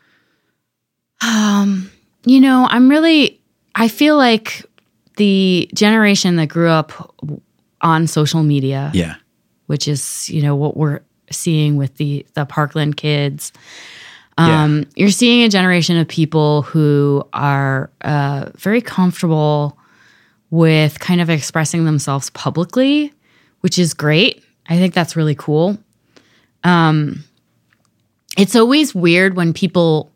I feel like the generation that grew up on social media, which is, what we're seeing with the Parkland kids. You're seeing a generation of people who are very comfortable with kind of expressing themselves publicly, which is great. I think that's really cool. It's always weird when people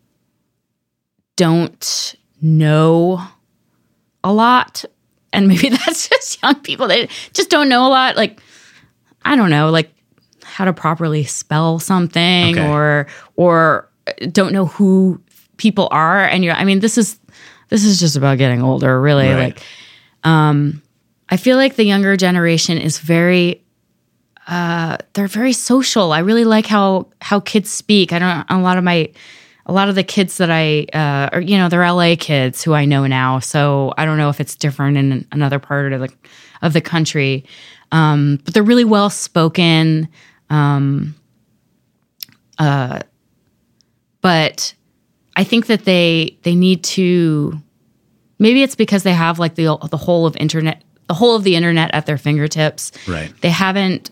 don't know a lot, and maybe that's just young people. They just don't know a lot. Like, I don't know, like how to properly spell something, or don't know who people are. And this is just about getting older, really. Right. Like, I feel like the younger generation is very, they're very social. I really like how kids speak. I don't, a lot of the kids that they're LA kids who I know now. So I don't know if it's different in another part of the country. But they're really well spoken. But I think that they need to, maybe it's because they have like the whole of the internet at their fingertips. Right. They haven't,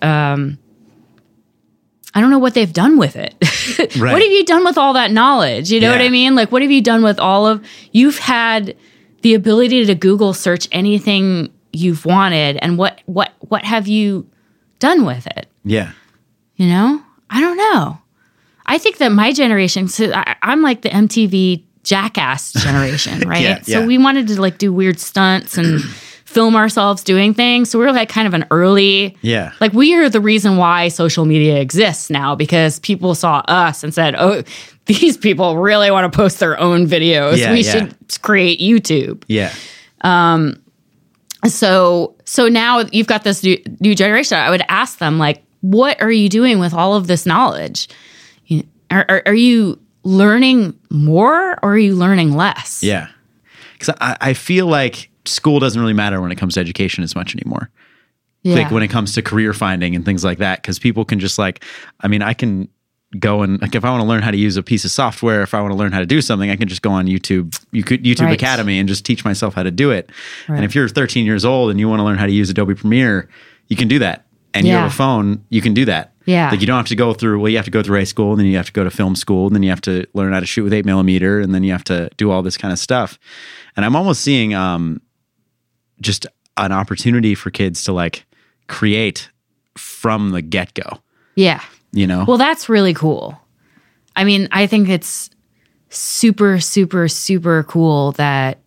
I don't know what they've done with it. Right. What have you done with all that knowledge? You know what I mean? Like, what have you done with you've had the ability to Google search anything you've wanted, and what have you done with it? Yeah. I don't know. I think that my generation, so I'm like the MTV Jackass generation, right? So we wanted to like do weird stunts and film ourselves doing things. So we're like kind of an early, like we are the reason why social media exists now, because people saw us and said, oh, these people really want to post their own videos. We should create YouTube. Yeah. So now you've got this new generation. I would ask them, like, what are you doing with all of this knowledge? Are you learning more, or are you learning less? Yeah. Because I feel like school doesn't really matter when it comes to education as much anymore. Yeah. Like when it comes to career finding and things like that, because people can just I can go and, like, if I want to learn how to use a piece of software, if I want to learn how to do something, I can just go on YouTube. YouTube Academy and just teach myself how to do it. Right. And if you're 13 years old and you want to learn how to use Adobe Premiere, you can do that. And you have a phone, you can do that. Yeah. Like you don't have to go through, you have to go through high school, and then you have to go to film school, and then you have to learn how to shoot with 8mm, and then you have to do all this kind of stuff. And I'm almost seeing just an opportunity for kids to like create from the get-go. Yeah. Well, that's really cool. I think it's super, super, super cool that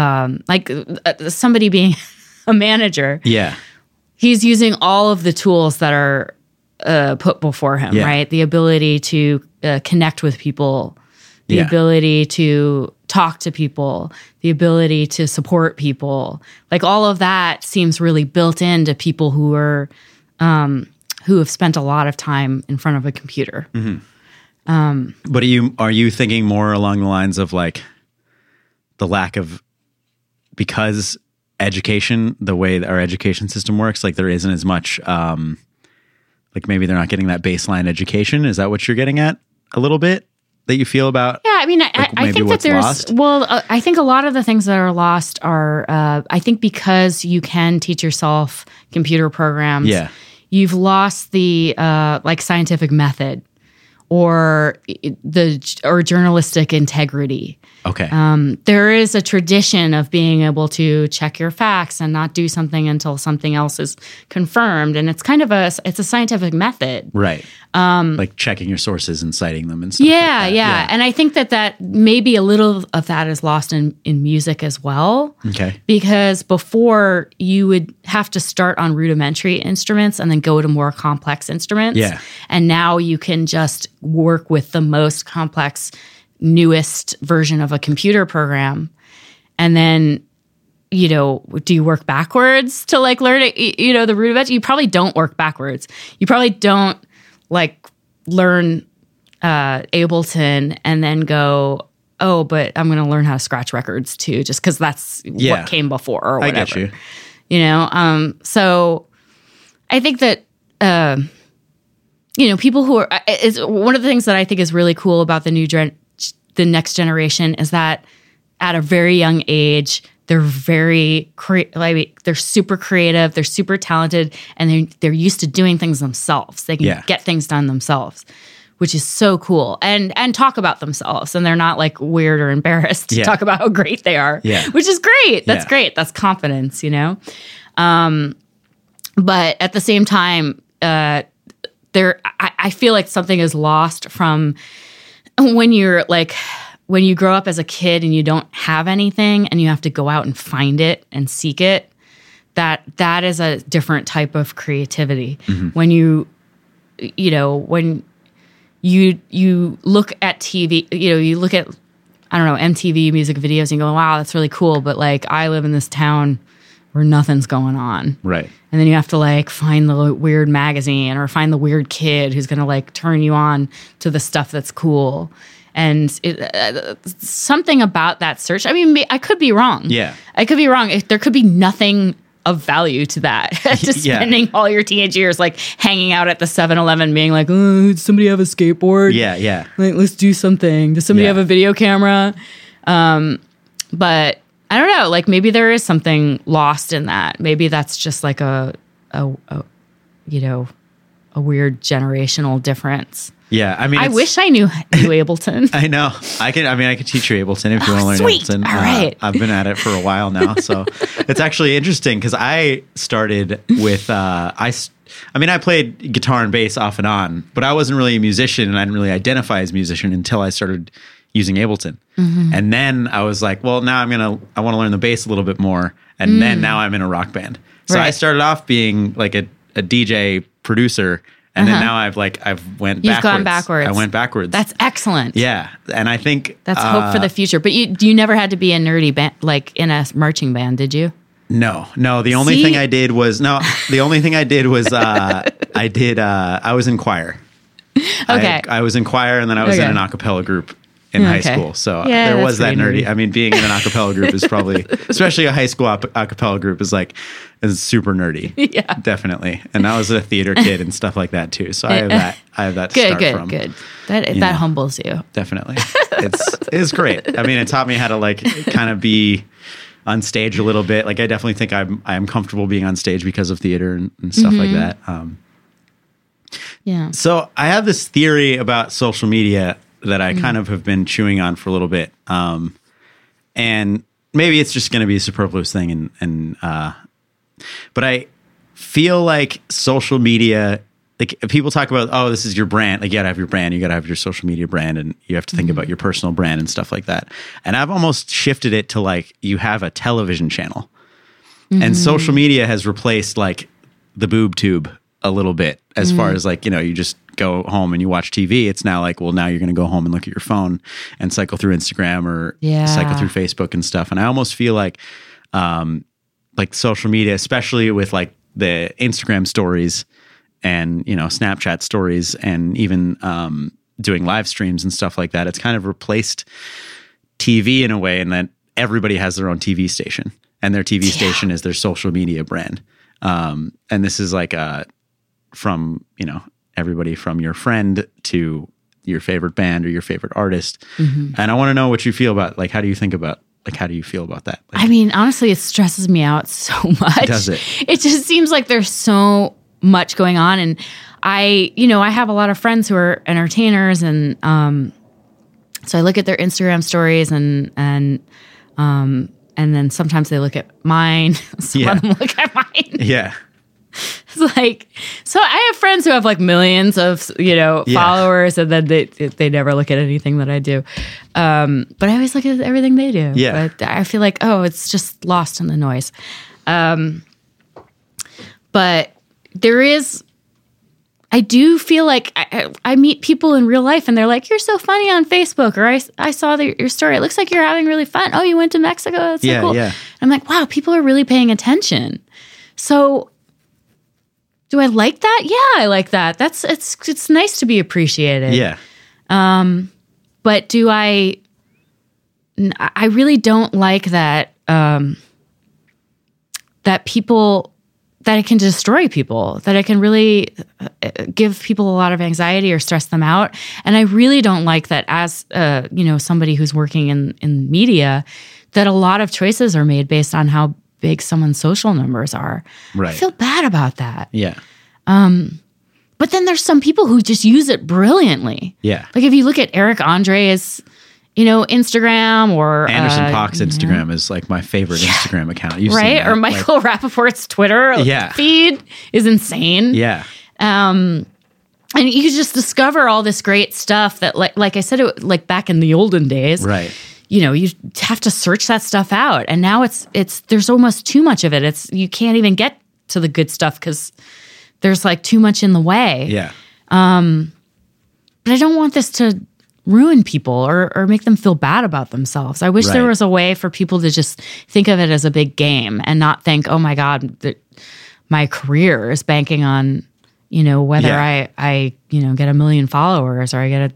somebody being a manager. Yeah. He's using all of the tools that are put before him, right? The ability to connect with people, the ability to talk to people, the ability to support people. Like all of that seems really built into people who are who have spent a lot of time in front of a computer. Mm-hmm. But are you thinking more along the lines of like the lack of, because education, the way our education system works, like there isn't as much, like maybe they're not getting that baseline education. Is that what you're getting at a little bit that you feel about? Yeah. I think that there's, lost? I think a lot of the things that are lost are, I think because you can teach yourself computer programs, you've lost the, like scientific method or journalistic integrity. Okay. There is a tradition of being able to check your facts and not do something until something else is confirmed, and it's kind of it's a scientific method, right? Like checking your sources and citing them and stuff. Yeah. And I think that maybe a little of that is lost in music as well. Okay. Because before you would have to start on rudimentary instruments and then go to more complex instruments. Yeah. And now you can just work with the most complex, newest version of a computer program. And then, do you work backwards to like learn it? The rudiments? You probably don't work backwards. You probably don't like learn Ableton and then go oh, but I'm going to learn how to scratch records too, just because that's what came before or whatever. I get you. You know, so I think that, you know, people who are, is one of the things that I think is really cool about the next generation is that at a very young age, they're very they're super creative, they're super talented, and they're used to doing things themselves. They can get things done themselves, which is so cool, and talk about themselves, and they're not like weird or embarrassed to talk about how great they are, which is great. That's great. That's confidence, you know. But at the same time, I feel like something is lost from when you're like. When you grow up as a kid and you don't have anything and you have to go out and find it and seek it, that is a different type of creativity. Mm-hmm. When you look at TV, you know, you look at, I don't know, MTV music videos and you go, wow, that's really cool. But like, I live in this town where nothing's going on. Right. And then you have to like find the weird magazine or find the weird kid who's going to like turn you on to the stuff that's cool. And something about that search, I mean, I could be wrong. Yeah. I could be wrong. There could be nothing of value to that. Just spending all your teenage years like hanging out at the 7-Eleven being like, oh, does somebody have a skateboard? Yeah, yeah. Like, let's do something. Does somebody have a video camera? But I don't know. Like maybe there is something lost in that. Maybe that's just like a weird generational difference. Yeah, I mean, I wish I knew Ableton. I know. I could teach you Ableton if you want to learn sweet. Ableton. All right. I've been at it for a while now, so it's actually interesting because I started with I played guitar and bass off and on, but I wasn't really a musician, and I didn't really identify as a musician until I started using Ableton. Mm-hmm. And then I was like, well, now I want to learn the bass a little bit more, and then now I'm in a rock band. So I started off being like a DJ producer. And then now I've went backwards. You've gone backwards. I went backwards. That's excellent. Yeah. And I think that's hope for the future. But you never had to be a nerdy band, like in a marching band, did you? No. The only thing I did was I was in choir. Okay. I was in choir, and then I was in an a cappella group in high school. So there was that nerdy. I mean, being in an a cappella group is probably, especially a high school a cappella group is super nerdy. Yeah. Definitely. And I was a theater kid and stuff like that too. So I have that to start from. Good. That humbles you. Definitely. It's great. I mean, it taught me how to like kind of be on stage a little bit. Like I definitely think I'm comfortable being on stage because of theater and stuff like that. Yeah. So I have this theory about social media that I kind of have been chewing on for a little bit. And maybe it's just going to be a superfluous thing. But I feel like social media, like if people talk about, oh, this is your brand. Like you gotta have your brand, you gotta have your social media brand, and you have to think about your personal brand and stuff like that. And I've almost shifted it to like, you have a television channel and social media has replaced like the boob tube a little bit as far as like, you know, you just go home and you watch TV. It's now like, well, now you're going to go home and look at your phone and cycle through Instagram or cycle through Facebook and stuff. And I almost feel like social media, especially with like the Instagram stories and, you know, Snapchat stories and even doing live streams and stuff like that, it's kind of replaced TV in a way, and that everybody has their own TV station, and their TV station is their social media brand. And this is like from, you know, everybody from your friend to your favorite band or your favorite artist. And I want to know what you feel about, like, how do you feel about that? Like, I mean, honestly, it stresses me out so much. Does it? It just seems like there's so much going on. And I have a lot of friends who are entertainers, and so I look at their Instagram stories and then sometimes they look at mine. Some of them look at mine. Yeah. It's like, so I have friends who have like millions of, you know, followers, and then they never look at anything that I do. But I always look at everything they do. Yeah. But I feel like, oh, it's just lost in the noise. But there is, I do feel like I meet people in real life and they're like, you're so funny on Facebook, or I saw your story. It looks like you're having really fun. Oh, you went to Mexico? That's so cool. Yeah. And I'm like, wow, people are really paying attention. So do I like that? Yeah, I like that. It's nice to be appreciated. Yeah. But do I I really don't like that that people, that it can destroy people, that it can really give people a lot of anxiety or stress them out. And I really don't like that as, somebody who's working in media, that a lot of choices are made based on how big someone's social numbers are. Right. I feel bad about that. Yeah. But then there's some people who just use it brilliantly. Yeah. Like if you look at Eric Andre's, Instagram, or Anderson Paak's Instagram is like my favorite Instagram account. You've seen right? that. Or Michael Rappaport's Twitter feed is insane. Yeah. And you just discover all this great stuff that, like I said, like back in the olden days, Right. You have to search that stuff out. And now it's there's almost too much of it. You can't even get to the good stuff because there's like too much in the way. Yeah. But I don't want this to ruin people or make them feel bad about themselves. I wish there was a way for people to just think of it as a big game and not think, oh my God, my career is banking on, whether I get 1 million followers or I get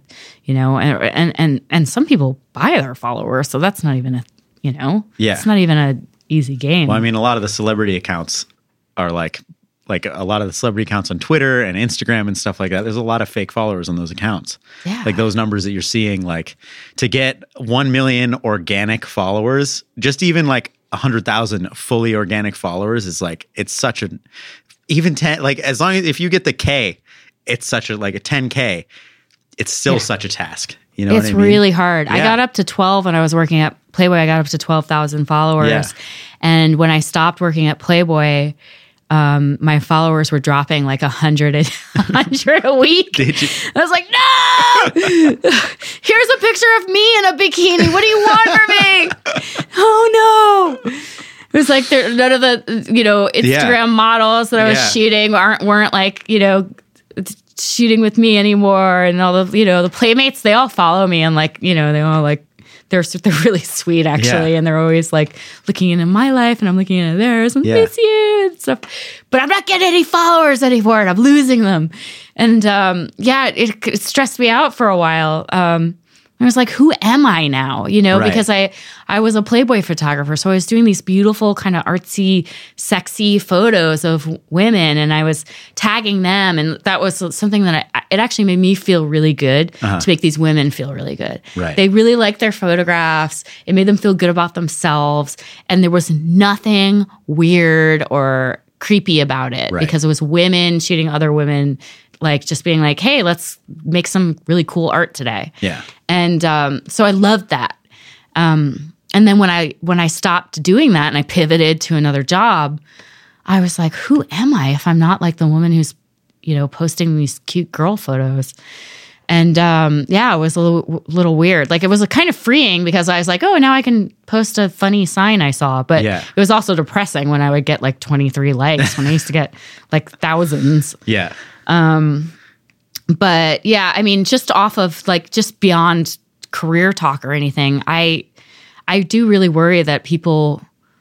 and some people buy their followers. So that's not even it's not even a easy game. Well, I mean, a lot of the celebrity accounts are like a lot of the celebrity accounts on Twitter and Instagram and stuff like that. There's a lot of fake followers on those accounts. Yeah. Like those numbers that you're seeing, like to get 1 million organic followers, just even like 100,000 fully organic followers is like, it's such even 10, like as long as, if you get the K, it's such a 10K, it's still such a task. You know it's what I mean? really hard. Yeah. I got up to 12 when I was working at Playboy. I got up to 12,000 followers. Yeah. And when I stopped working at Playboy, my followers were dropping like 100 a week. Did you? I was like, no! Here's a picture of me in a bikini. What do you want from me? Oh no! It was like none of the Instagram models that I was shooting weren't like shooting with me anymore, and all the the Playmates, they all follow me, and they all like. They're really sweet, actually, and they're always like looking into my life, and I'm looking into theirs, and miss you and stuff. But I'm not getting any followers anymore, and I'm losing them. And it stressed me out for a while. I was like, who am I now? Because I was a Playboy photographer, so I was doing these beautiful kind of artsy, sexy photos of women, and I was tagging them, and that was something that it actually made me feel really good to make these women feel really good. Right. They really liked their photographs. It made them feel good about themselves, and there was nothing weird or creepy about it because it was women shooting other women, like just being like, hey, let's make some really cool art today. Yeah. And so I loved that. And then when I stopped doing that and I pivoted to another job, I was like, who am I if I'm not like the woman who's, posting these cute girl photos? And it was a little weird. Like it was kind of freeing because I was like, oh, now I can post a funny sign I saw. But it was also depressing when I would get like 23 likes when I used to get like thousands. Yeah. But yeah, I mean, just off of like just beyond career talk or anything, I do really worry that people's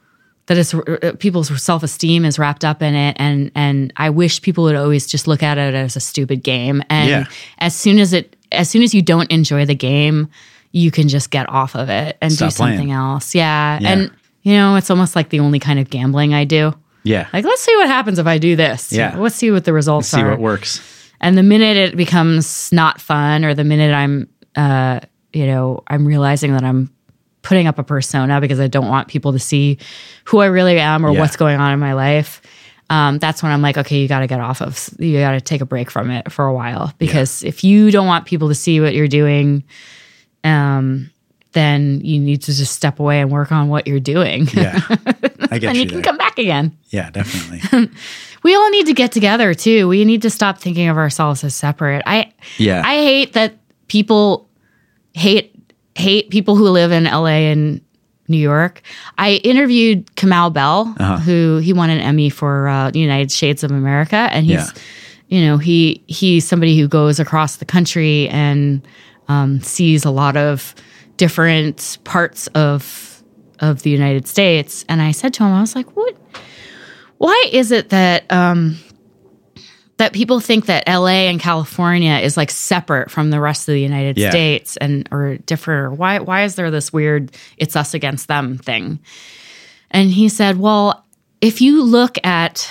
self-esteem is wrapped up in it, and I wish people would always just look at it as a stupid game. And as soon as you don't enjoy the game, you can just get off of it and do something else. Yeah. And it's almost like the only kind of gambling I do. Yeah. Like, let's see what happens if I do this. Yeah. Let's see what the results are. See what works. And the minute it becomes not fun, or the minute I'm realizing that I'm putting up a persona because I don't want people to see who I really am or what's going on in my life, that's when I'm like, okay, you got to get off of, you got to take a break from it for a while. Because if you don't want people to see what you're doing, then you need to just step away and work on what you're doing. Yeah, I get and you can come back again. Yeah, definitely. We all need to get together too. We need to stop thinking of ourselves as separate. I hate that people hate people who live in LA and New York. I interviewed Kamal Bell, who he won an Emmy for United Shades of America, and he's somebody who goes across the country and sees a lot of different parts of the United States. And I said to him, I was like, what? Why is it that that people think that LA and California is like separate from the rest of the United States or different. Or why is there this weird it's us against them thing? And he said, well, if you look at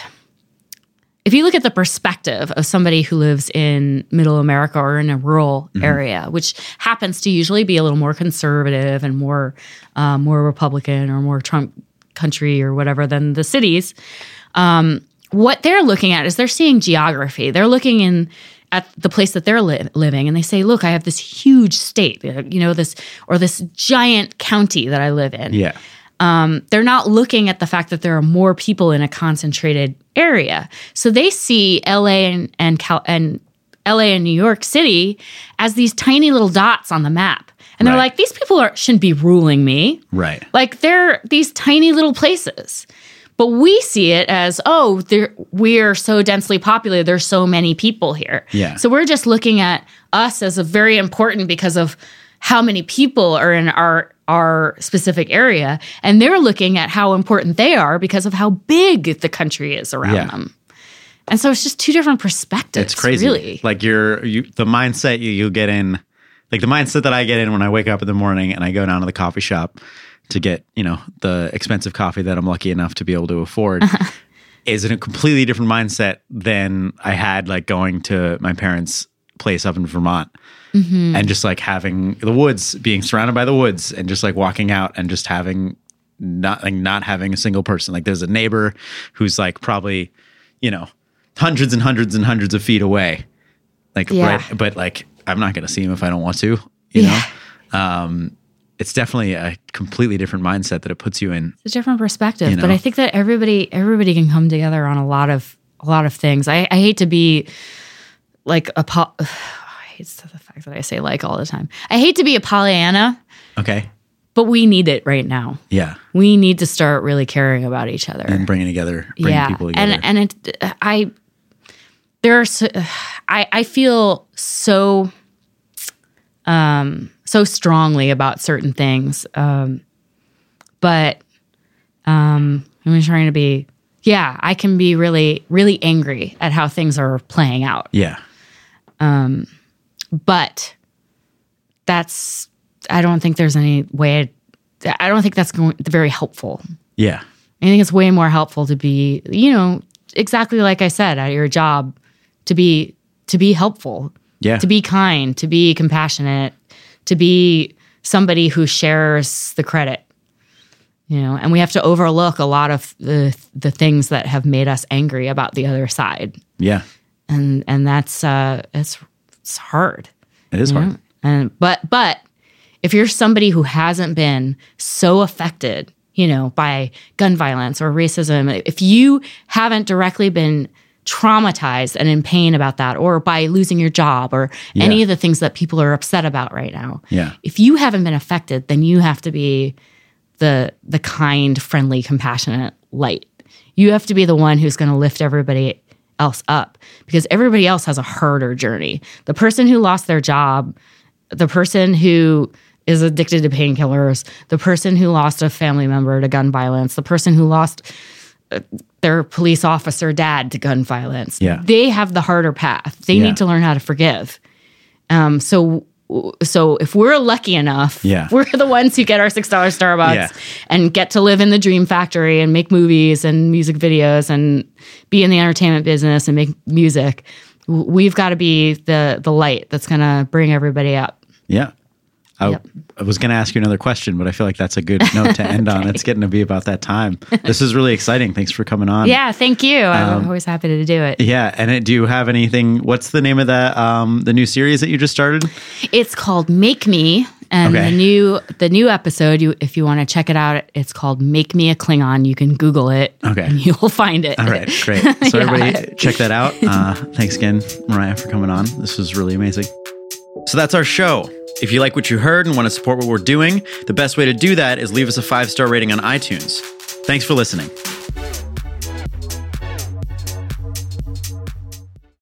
the perspective of somebody who lives in middle America or in a rural area, which happens to usually be a little more conservative and more Republican or more Trump country or whatever than the cities, what they're looking at is they're seeing geography. They're looking at the place that they're living, and they say, "Look, I have this huge state, this giant county that I live in." Yeah. They're not looking at the fact that there are more people in a concentrated area. So they see LA and LA and New York City as these tiny little dots on the map. And they're like, these people shouldn't be ruling me. Right. Like they're these tiny little places. But we see it as, we're so densely populated. There's so many people here. Yeah. So we're just looking at us as a very important because of how many people are in our specific area. And they're looking at how important they are because of how big the country is around them. And so it's just two different perspectives. It's crazy. Really. Like the mindset you get in, like the mindset that I get in when I wake up in the morning and I go down to the coffee shop to get, the expensive coffee that I'm lucky enough to be able to afford is in a completely different mindset than I had like going to my parents' place up in Vermont and just like having the woods, being surrounded by the woods and just like walking out and just having not having a single person. Like there's a neighbor who's like probably, hundreds and hundreds and hundreds of feet away. Right, but like I'm not going to see him if I don't want to, you know? It's definitely a completely different mindset that it puts you in. It's a different perspective, but I think that everybody can come together on a lot of things. I hate to be like I hate the fact that I say like all the time. I hate to be a Pollyanna. Okay. But we need it right now. Yeah. We need to start really caring about each other and bringing people together. I feel so so strongly about certain things. But I'm trying to be, I can be really, really angry at how things are playing out. Yeah. But I don't think there's any way, I don't think that's very helpful. Yeah. I think it's way more helpful to be, exactly like I said, at your job, to be helpful. Yeah. To be kind, to be compassionate, to be somebody who shares the credit, and we have to overlook a lot of the things that have made us angry about the other side. Yeah. And that's, it's hard. It is hard. But if you're somebody who hasn't been so affected, by gun violence or racism, if you haven't directly been traumatized and in pain about that, or by losing your job, or any of the things that people are upset about right now. Yeah. If you haven't been affected, then you have to be the kind, friendly, compassionate light. You have to be the one who's going to lift everybody else up, because everybody else has a harder journey. The person who lost their job, the person who is addicted to painkillers, the person who lost a family member to gun violence, the person who lost their police officer dad to gun violence. Yeah. They have the harder path. They need to learn how to forgive. So if we're lucky enough, we're the ones who get our $6 Starbucks and get to live in the dream factory and make movies and music videos and be in the entertainment business and make music. We've got to be the light that's going to bring everybody up. Yeah. I was going to ask you another question, but I feel like that's a good note to end on. It's getting to be about that time. This is really exciting. Thanks for coming on. Yeah, thank you. I'm always happy to do it. Yeah, and do you have anything? What's the name of the new series that you just started? It's called Make Me, and the new episode, if you want to check it out, it's called Make Me a Klingon. You can Google it, and you will find it. All right, great. So everybody, check that out. Thanks again, Mariah, for coming on. This was really amazing. So that's our show. If you like what you heard and want to support what we're doing, the best way to do that is leave us a 5-star rating on iTunes. Thanks for listening.